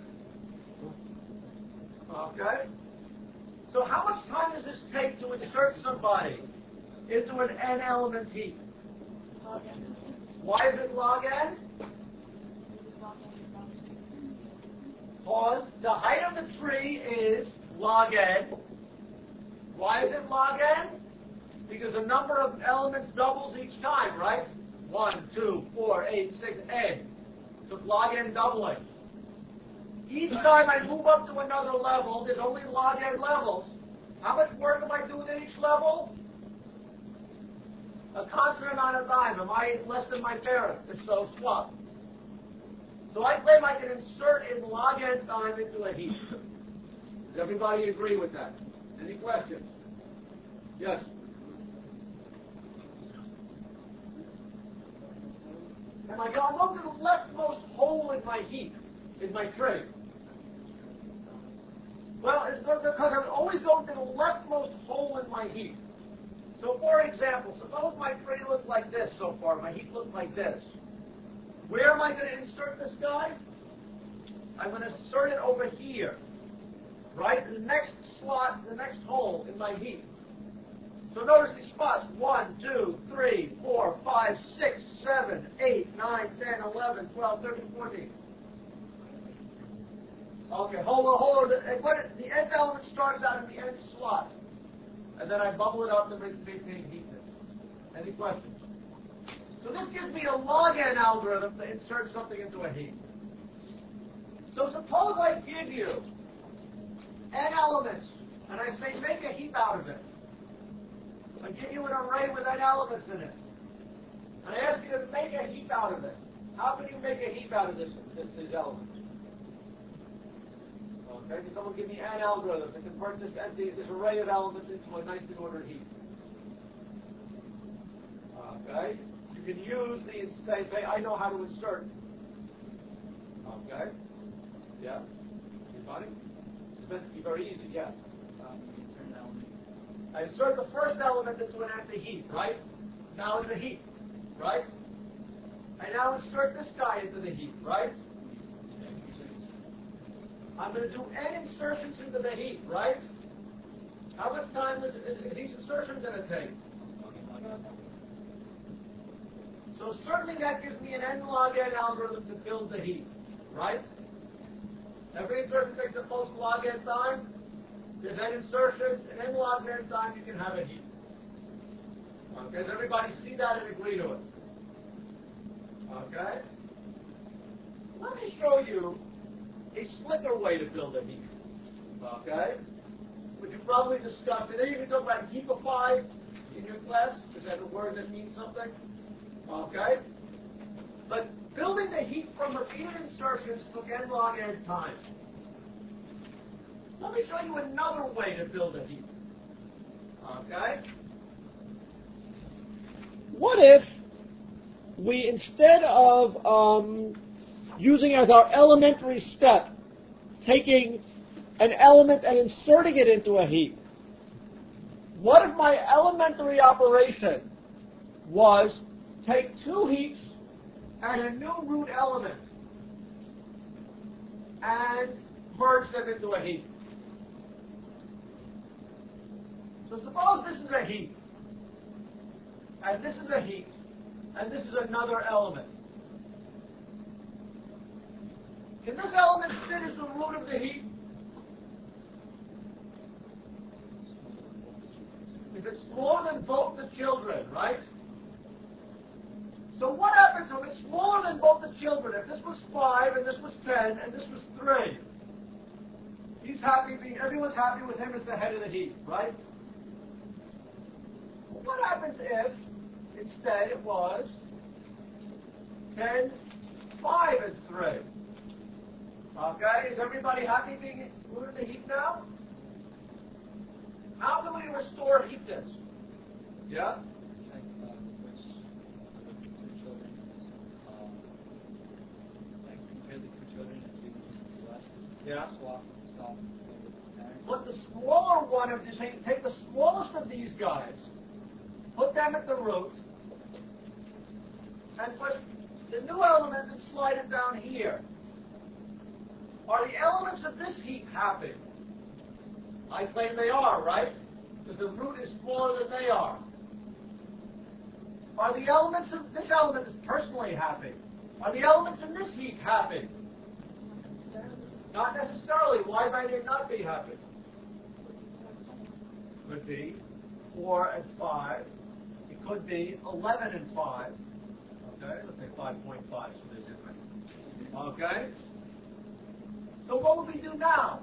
Okay. So how much time does this take to insert somebody into an n-element heap? Why is it log n? Pause. The height of the tree is log n. Why is it log n? Because the number of elements doubles each time, right? one, two, four, eight, six, n. So it's log n doubling. Each time I move up to another level, there's only log n levels. How much work am I doing at each level? A constant amount of time. Am I less than my parent? If so, swap. So I claim I can insert in log n time into a heap. Does everybody agree with that? Any questions? Yes? And I go, I'm up to the leftmost hole in my heap, in my tree. Well, it's because I'm always going to the leftmost hole in my heap. So, for example, suppose my tree looked like this so far. My heap looked like this. Where am I going to insert this guy? I'm going to insert it over here. Right? The next slot, the next hole in my heap. So notice these spots. one, two, three, four, five, six, seven, eight, nine, ten, eleven, twelve, thirteen, fourteen. Okay, hold on, hold on. The, the nth element starts out in the nth slot. And then I bubble it up to maintain heapness. Any questions? So this gives me a log n algorithm to insert something into a heap. So suppose I give you n elements, and I say make a heap out of it. I give you an array with n elements in it. And I ask you to make a heap out of it. How can you make a heap out of this, this, these elements? Okay, can someone give me an algorithm to convert this, this array of elements into a nicely ordered heap? Okay, you can use the, say, say, I know how to insert. Okay, yeah, anybody? It's meant to be very easy, yeah. Um, insert an element. I insert the first element into an empty heap, right? Now it's a heap. right? I now insert this guy into the heap, right? I'm going to do n insertions into the heap, right? How much time is, is, is these insertions going to take? So certainly that gives me an n log n algorithm to build the heap, right? Every insertion takes a post log n time. There's n insertions, and n log n time you can have a heap. Okay, does everybody see that and agree to it? Okay? Let me show you a slicker way to build a heap. Okay? Which you probably discussed. And then you can talk about heapify in your class. Is that a word that means something? Okay? But building the heap from repeated insertions took n log n time. Let me show you another way to build a heap. Okay? What if we, instead of um, using as our elementary step, taking an element and inserting it into a heap, what if my elementary operation was take two heaps and a new root element and merge them into a heap? So suppose this is a heap, and this is a heap, and this is another element. Can this element sit as the root of the heap? If it's smaller than both the children, right? So what happens if it's smaller than both the children? If this was five, and this was ten, and this was three, he's happy, everyone's happy with him as the head of the heap, right? What happens if instead it was ten, five, and three? Okay, is everybody happy being root of the heap now? How can we restore heapness? Yeah? Yeah. Put the smaller one of this, take the smallest of these guys, put them at the root, and put the new element and slide it down here. Are the elements of this heap happy? I claim they are, right? Because the root is smaller than they are. Are the elements of this element is personally happy? Are the elements in this heap happy? Not necessarily. Why might it not be happy? Could be four and five. It could be eleven and five. Okay, let's say five point five, so they're different. Okay? So what would we do now?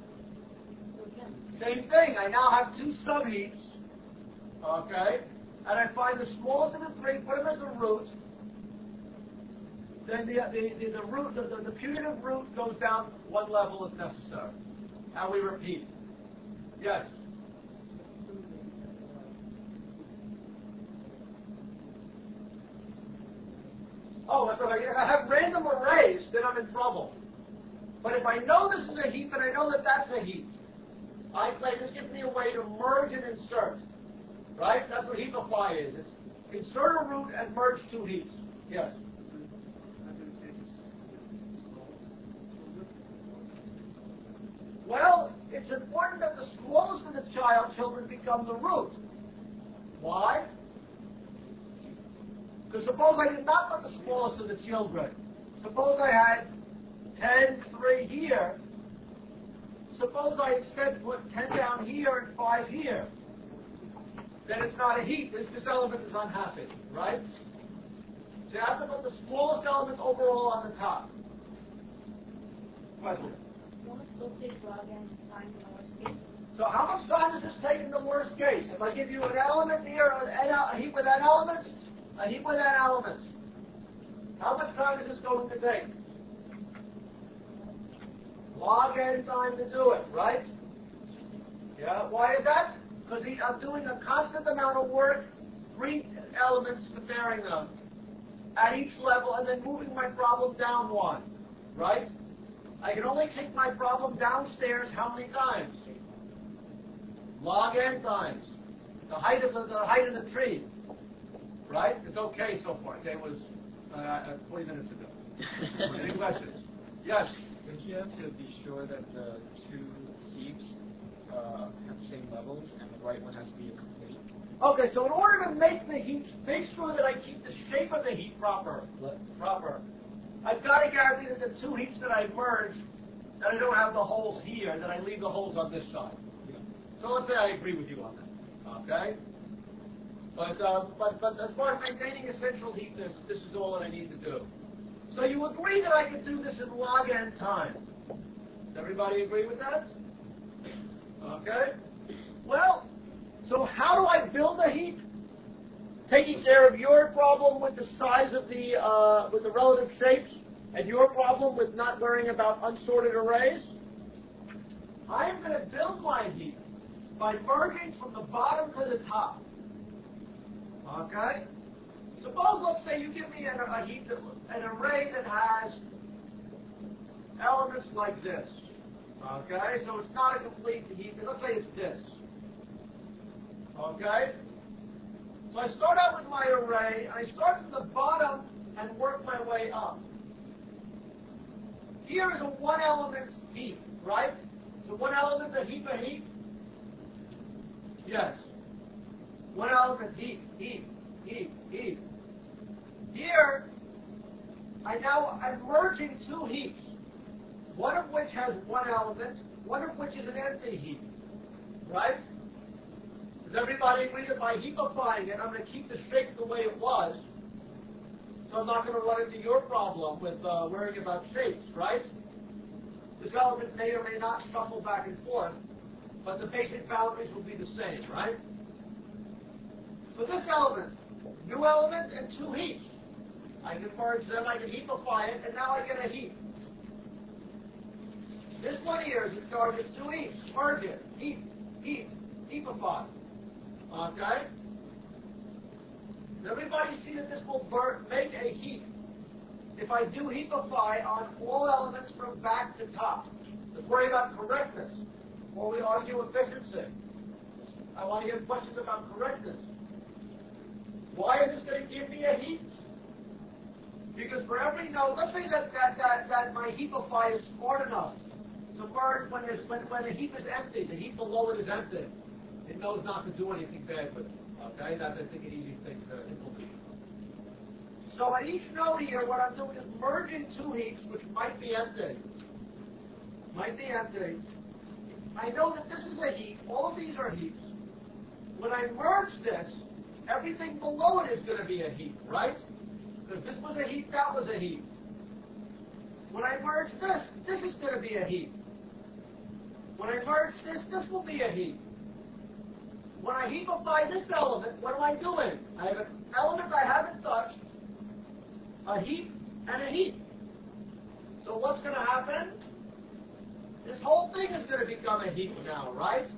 Same thing. I now have two subheaps. Okay? And I find the smallest of the three, put them as the root. Then the, the, the, the root, the, the, the putative root goes down one level if necessary. And we repeat. Yes? Oh, if I, if I have random arrays, then I'm in trouble. But if I know this is a heap and I know that that's a heap, I claim this gives me a way to merge and insert. Right? That's what heapify is. It's insert a root and merge two heaps. Yes? Well, it's important that the smallest of the child children become the root. Why? Because suppose I did not put the smallest of the children. Suppose I had ten, three here. Suppose I instead put ten down here and five here. Then it's not a heap. This, this element is unhappy, right? So you have to put the smallest element overall on the top. Question? So how much time does this take in the worst case? If I give you an element here, a heap with n elements, a heap with n elements, how much time is this going to take? Log n time to do it, right? Yeah, why is that? Because I'm doing a constant amount of work, three elements comparing them at each level, and then moving my problem down one, right? I can only take my problem downstairs how many times? Log n times. The height of the, the height of the tree. right? It's okay so far. Today was uh, twenty minutes ago. Any questions? Yes? Don't you have to be sure that the two heaps uh, have the same levels and the right one has to be a complete? Okay, so in order to make the heaps, make sure that I keep the shape of the heap proper, proper, I've got to guarantee that the two heaps that I merge, that I don't have the holes here, that I leave the holes on this side. So let's say I agree with you on that, okay? But, uh, but, but as far as maintaining essential heapness, this is all that I need to do. So you agree that I can do this in log n time. Does everybody agree with that? Okay? Well, so how do I build a heap? Taking care of your problem with the size of the, uh, with the relative shapes, and your problem with not worrying about unsorted arrays, I am going to build my heap by merging from the bottom to the top. Okay? Suppose, let's say, you give me an, a heap, that, an array that has elements like this. Okay? So it's not a complete heap. Let's say it's this. Okay? So I start out with my array, and I start from the bottom and work my way up. Here is a one-element heap, right? So one element a heap a heap? Yes. One element heap, heap, heap, heap. Here, I now am merging two heaps, one of which has one element, one of which is an empty heap, right? Does everybody agree that by heapifying it, I'm going to keep the shape the way it was, so I'm not going to run into your problem with uh, worrying about shapes, right? This element may or may not shuffle back and forth, but the basic boundaries will be the same, right? So this element, new element and two heaps. I can merge them, I can heapify it, and now I get a heap. This one here is in charge of two heaps. Merge it, heap, heap, heapify. Okay? Does everybody see that this will make a heap if I do heapify on all elements from back to top? Let's worry about correctness, or we argue efficiency. I want to get questions about correctness. Why is this going to give me a heap? Because for every node, let's say that, that, that, that my heapify is smart enough to merge when, there's, when, when the heap is empty, the heap below it is empty. It knows not to do anything bad with it. Okay? That's, I think, an easy thing to implement. So at each node here, what I'm doing is merging two heaps, which might be empty. Might be empty. I know that this is a heap. All of these are heaps. When I merge this, everything below it is going to be a heap, right? Because this was a heap, that was a heap. When I merge this, this is going to be a heap. When I merge this, this will be a heap. When I heapify this element, what am I doing? I have an element I haven't touched, a heap, and a heap. So what's going to happen? This whole thing is going to become a heap now, right?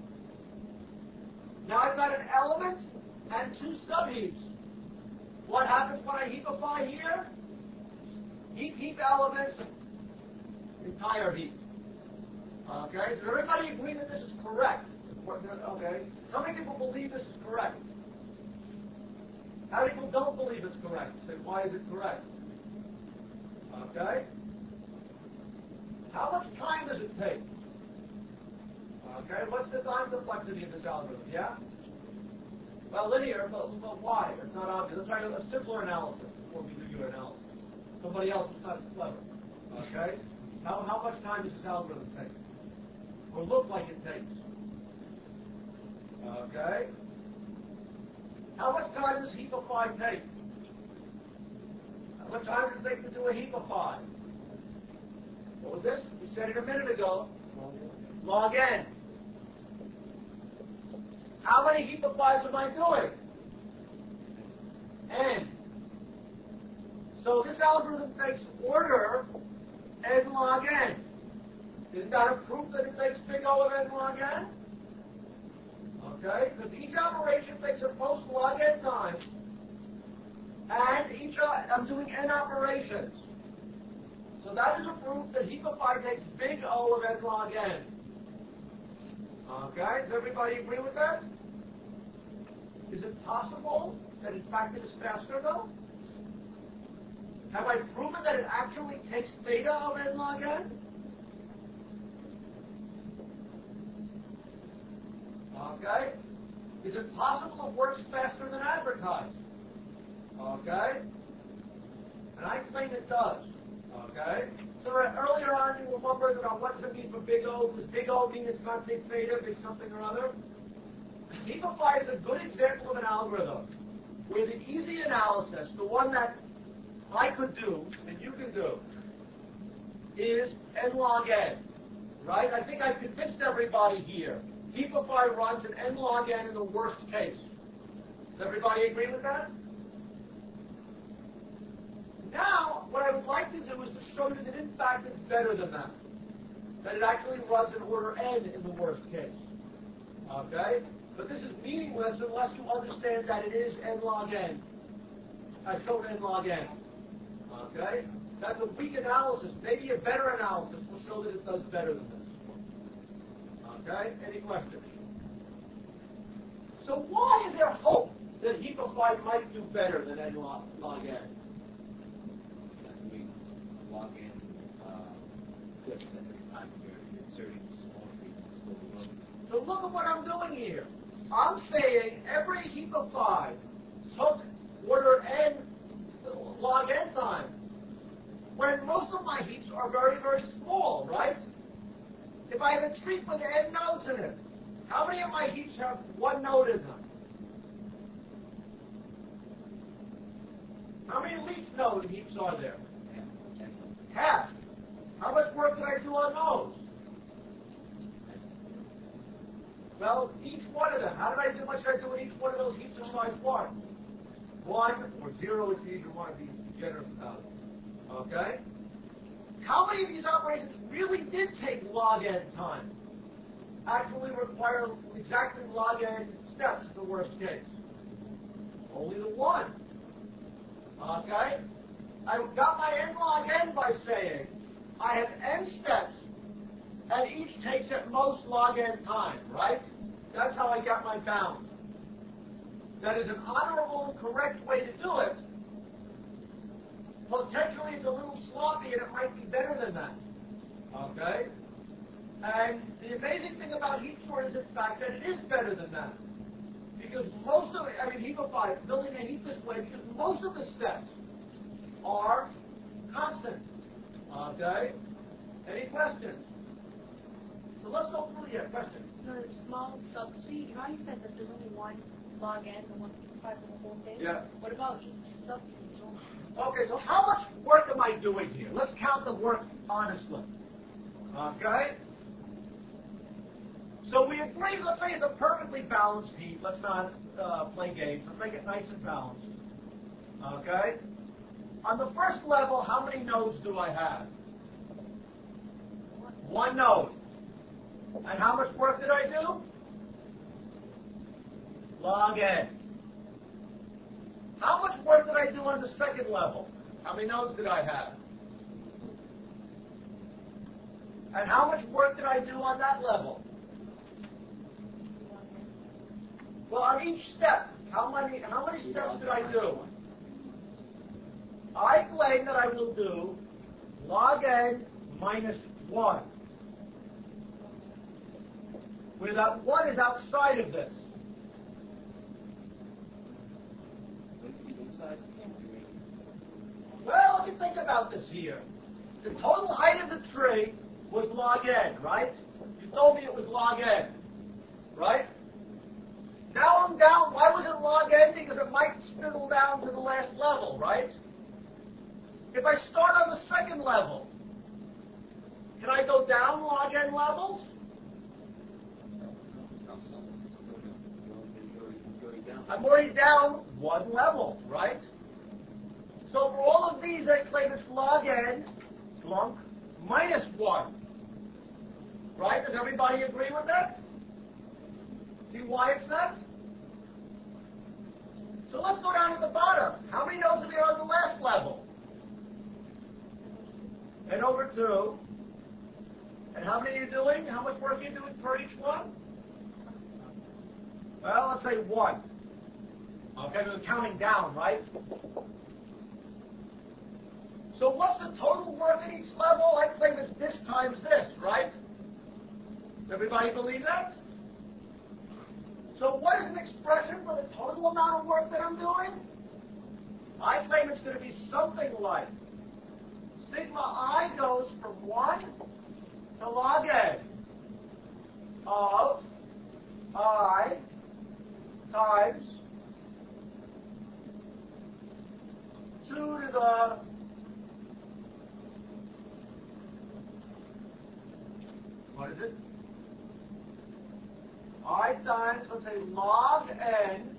Now I've got an element and two subheaps. What happens when I heapify here? Heap, heap elements, entire heap. Okay, so everybody agree that this is correct? Okay, how many people believe this is correct? How many people don't believe it's correct? Say, why is it correct? Okay. How much time does it take? Okay, what's the time complexity of this algorithm? Yeah? Well, linear, but, but why? It's not obvious. Let's try a simpler analysis before we do your analysis. Somebody else is not as clever. Okay? How, how much time does this algorithm take? Or look like it takes? Okay? How much time does heapify take? How much time does it take to do a heapify? What was this? We said it a minute ago. Log n. How many heapifies am I doing? N. So this algorithm takes order n log n. Isn't that a proof that it takes big O of n log n? Okay, because each operation takes a post log n time, and each uh, I'm doing n operations. So that is a proof that heapify takes big O of n log n. Okay, does everybody agree with that? Is it possible that in fact it is faster though? Have I proven that it actually takes theta of n log n? Okay. Is it possible it works faster than advertised? Okay. And I claim it does. Okay. So uh, earlier on you were wondering about what does it mean for big O? Does big O mean it's not big theta, big something or other? Heapify is a good example of an algorithm where the easy analysis, the one that I could do and you can do, is n log n. Right? I think I've convinced everybody here. Heapify runs an n log n in the worst case. Does everybody agree with that? Now, what I would like to do is to show you that in fact it's better than that. That it actually runs in order n in the worst case. Okay? But this is meaningless unless you understand that it is n log n. I showed n log n. Okay? That's a weak analysis. Maybe a better analysis will show that it does better than this. Okay? Any questions? So why is there hope that Heapify might do better than n log, log n? We log in uh, clips at every time you're inserting small features slowly. So look at what I'm doing here. I'm saying every Heapify took order n log n time, when most of my heaps are very, very small, right? If I have a tree with n nodes in it, how many of my heaps have one node in them? How many leaf node heaps are there? Half. How much work did I do on those? Well, each one of them. How did I do much did I do in each one of those heaps of size one? One or zero if you either want to be generous about it. Okay? How many of these operations really did take log n time? Actually require exactly log n steps in the worst case. Only the one. Okay? I got my n log n by saying I have n steps and each takes at most log n time, right? That's how I got my bound. That is an honorable and correct way to do it. Potentially it's a little sloppy and it might be better than that. Okay? And the amazing thing about heap sort is the fact that it is better than that. Because most of it, I mean Heapify, building a heap this way, because most of the steps are constant. Okay? Any questions? So let's go through here. Question. The small subtree, you know how you said that there's only one log n and one part of the whole thing? Yeah. What about each subtree? Okay, so how much work am I doing here? Let's count the work honestly. Okay? So we agree, let's say it's a perfectly balanced heap. Let's not uh, play games. Let's make it nice and balanced. Okay? On the first level, how many nodes do I have? One node. And how much work did I do? Log n. How much work did I do on the second level? How many nodes did I have? And how much work did I do on that level? Well, on each step, how many how many steps did I do? I claim that I will do log n minus one. Where that one is outside of this. Well, let me think about this here. The total height of the tree was log n, right? You told me it was log n, right? Now I'm down. Why was it log n? Because it might spindle down to the last level, right? If I start on the second level, can I go down log n levels? I'm already down one level, right? So for all of these, I claim it's log n, flunk, minus one. Right? Does everybody agree with that? See why it's that? So let's go down to the bottom. How many nodes are there on the last level? And over two. And how many are you doing? How much work are you doing for each one? Well, let's say one. Okay, we're counting down, right? So what's the total work at each level? I claim it's this times this, right? Does everybody believe that? So what is an expression for the total amount of work that I'm doing? I claim it's going to be something like sigma I goes from one to log n of I times two to the what is it? I times, let's say, log n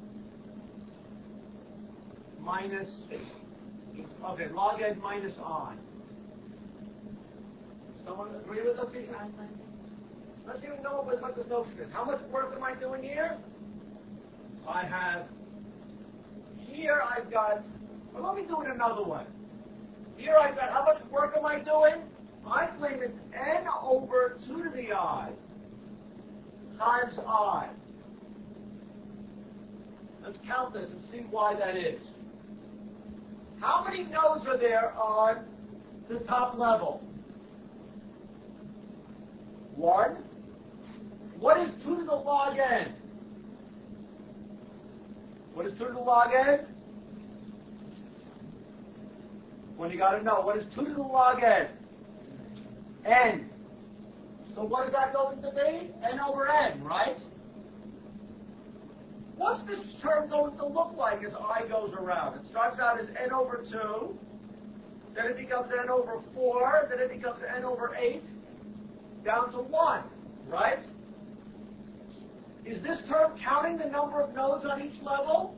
minus, okay, log n minus I. Someone agree with us? Let's see know what, what this notion is. How much work am I doing here? I have, here I've got, well, let me do it another way. Here I've got, how much work am I doing? I claim it's n over two to the I times I. Let's count this and see why that is. How many nodes are there on the top level? One. What is two to the log n? What is two to the log n? Well, you got to know, what is two to the log n? N. So what is that going to be? N over n, right? What's this term going to look like as I goes around? It starts out as n over two, then it becomes n over four, then it becomes n over eight, down to one, right? Is this term counting the number of nodes on each level?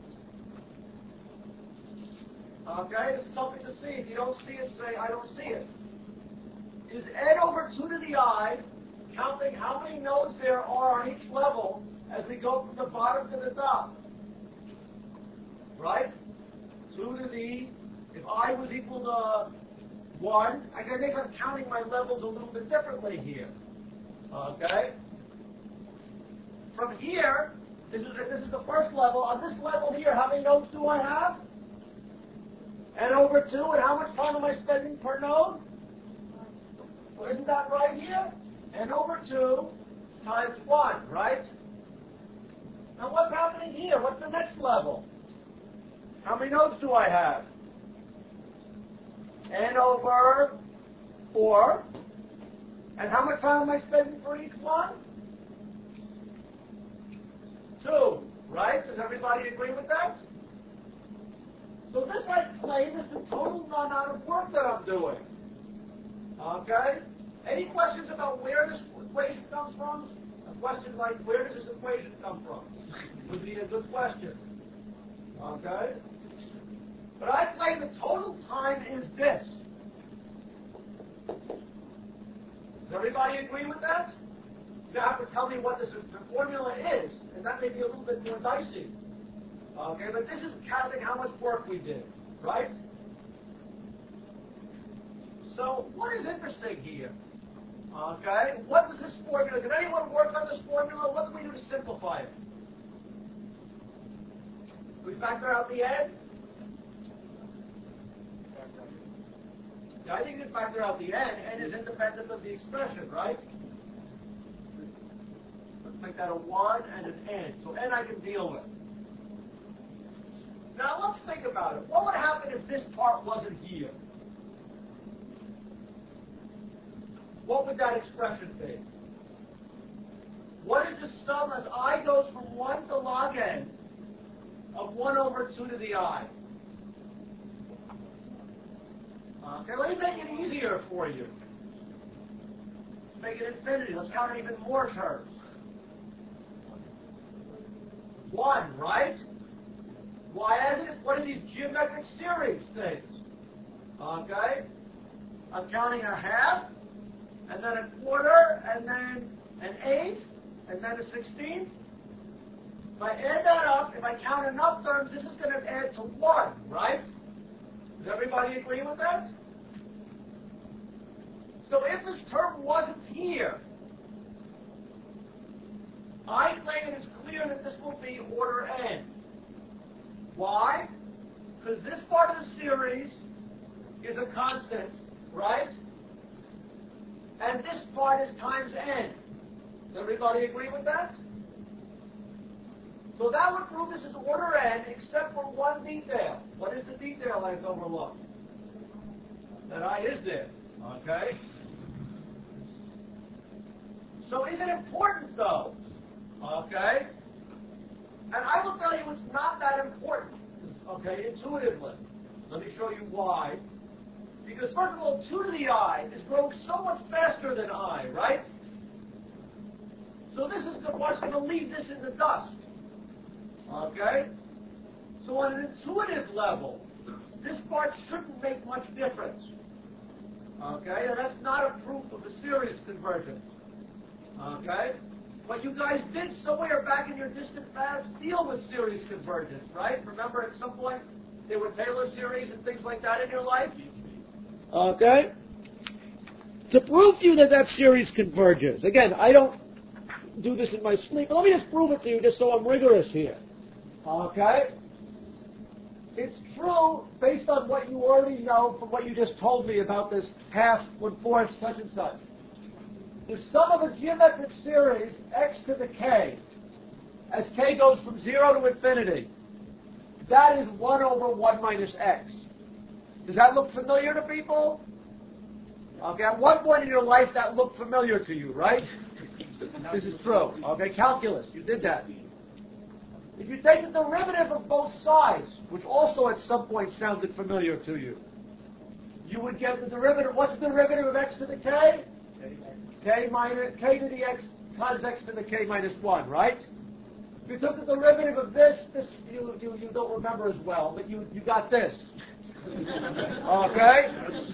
Okay, this is something to see. If you don't see it, say, I don't see it. Is n over two to the I counting how many nodes there are on each level as we go from the bottom to the top? Right? two to the, if I was equal to one, I can think I'm counting my levels a little bit differently here. Okay? From here, this is, this is the first level. On this level here, how many nodes do I have? N over two, and how much time am I spending per node? Well, isn't that right here? N over two times one, right? Now what's happening here? What's the next level? How many nodes do I have? N over four. And how much time am I spending for each one? Two, right? Does everybody agree with that? So this, I claim, is the total amount of work that I'm doing. Okay? Any questions about where this equation comes from? A question like, where does this equation come from? Would be a good question. Okay? But I claim the total time is this. Does everybody agree with that? You have to tell me what this the formula is, and that may be a little bit more dicey. Okay, but this is counting how much work we did, right? So, what is interesting here? Okay, what was this formula? Did anyone work on this formula? What did we do to simplify it? Did we factor out the n? Yeah, I think we factor out the n. N is independent of the expression, right? Let's make that a one and an n. So n I can deal with. Now let's think about it. What would happen if this part wasn't here? What would that expression be? What is the sum as I goes from one to log n of one over two to the I? Okay, let me make it easier for you. Let's make it infinity. Let's count even more terms. One, right? Why is it? What are these geometric series things? Okay? I'm counting a half, and then a quarter, and then an eighth, and then a sixteenth. If I add that up, if I count enough terms, this is going to add to one, right? Does everybody agree with that? So if this term wasn't here, I claim it is clear that this will be order n. Why? Because this part of the series is a constant, right? And this part is times n. Does everybody agree with that? So that would prove this is order n, except for one detail. What is the detail I've overlooked? That I is there. Okay? So is it important, though? Okay? And I will tell you it's not that important. Okay, intuitively. Let me show you why. Because first of all, two to the I is growing so much faster than I, right? So this is the what's going to leave this in the dust. Okay? So on an intuitive level, this part shouldn't make much difference. Okay? And that's not a proof of a series convergence. Okay? But you guys did somewhere back in your distant past deal with series convergence, right? Remember at some point there were Taylor series and things like that in your life? Okay? To prove to you that that series converges, again, I don't do this in my sleep, but let me just prove it to you just so I'm rigorous here. Okay? It's true based on what you already know from what you just told me about this half, one-fourth, such and such. The sum of a geometric series, x to the k, as k goes from zero to infinity, that is one over one minus x. Does that look familiar to people? Okay, at one point in your life that looked familiar to you, right? This is true. Okay, calculus, you did that. If you take the derivative of both sides, which also at some point sounded familiar to you, you would get the derivative. What's the derivative of x to the k? K minus k to the x times x to the k minus one, right? If you took the derivative of this, this you, you, you don't remember as well, but you, you got this. Okay?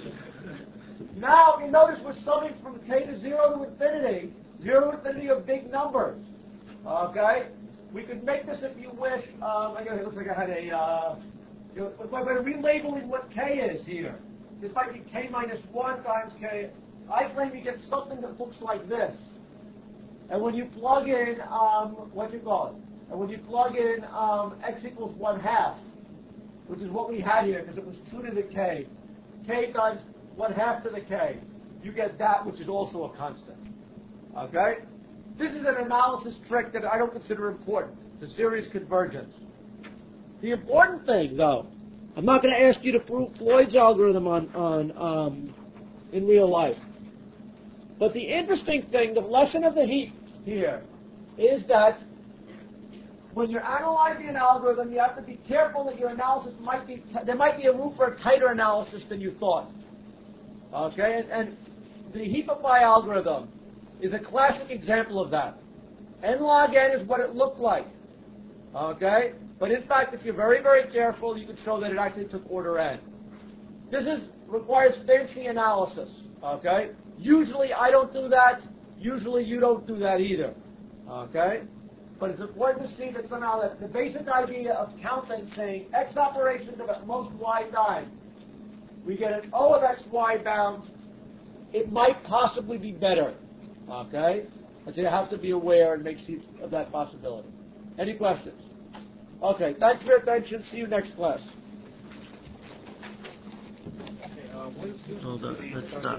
Now, you notice we're summing from k to zero to infinity, zero to infinity of big numbers. Okay? We could make this, if you wish, um, I guess it looks like I had a, uh, you know, by, by relabeling what k is here. This might be k minus one times k. I claim you get something that looks like this. And when you plug in, um, what do you call it? And when you plug in um, x equals one half, which is what we had here, because it was two to the k, k times one half to the k, you get that, which is also a constant. Okay? This is an analysis trick that I don't consider important. It's a series convergence. The important thing, though, I'm not going to ask you to prove Floyd's algorithm on, on um, in real life. But the interesting thing, the lesson of the heap here, is that when you're analyzing an algorithm, you have to be careful that your analysis might be, t- there might be a room for a tighter analysis than you thought. Okay? And, and the heap-apply algorithm is a classic example of that. N log n is what it looked like. Okay? But in fact, if you're very, very careful, you can show that it actually took order n. This is requires fancy analysis. Okay? Usually I don't do that. Usually you don't do that either. Okay? But it's important to see that somehow that the basic idea of counting, saying x operations of at most y time, we get an O of xy bound, it might possibly be better. Okay? And so you have to be aware and make use of that possibility. Any questions? Okay, thanks for your attention. See you next class. Hold on, let's stop.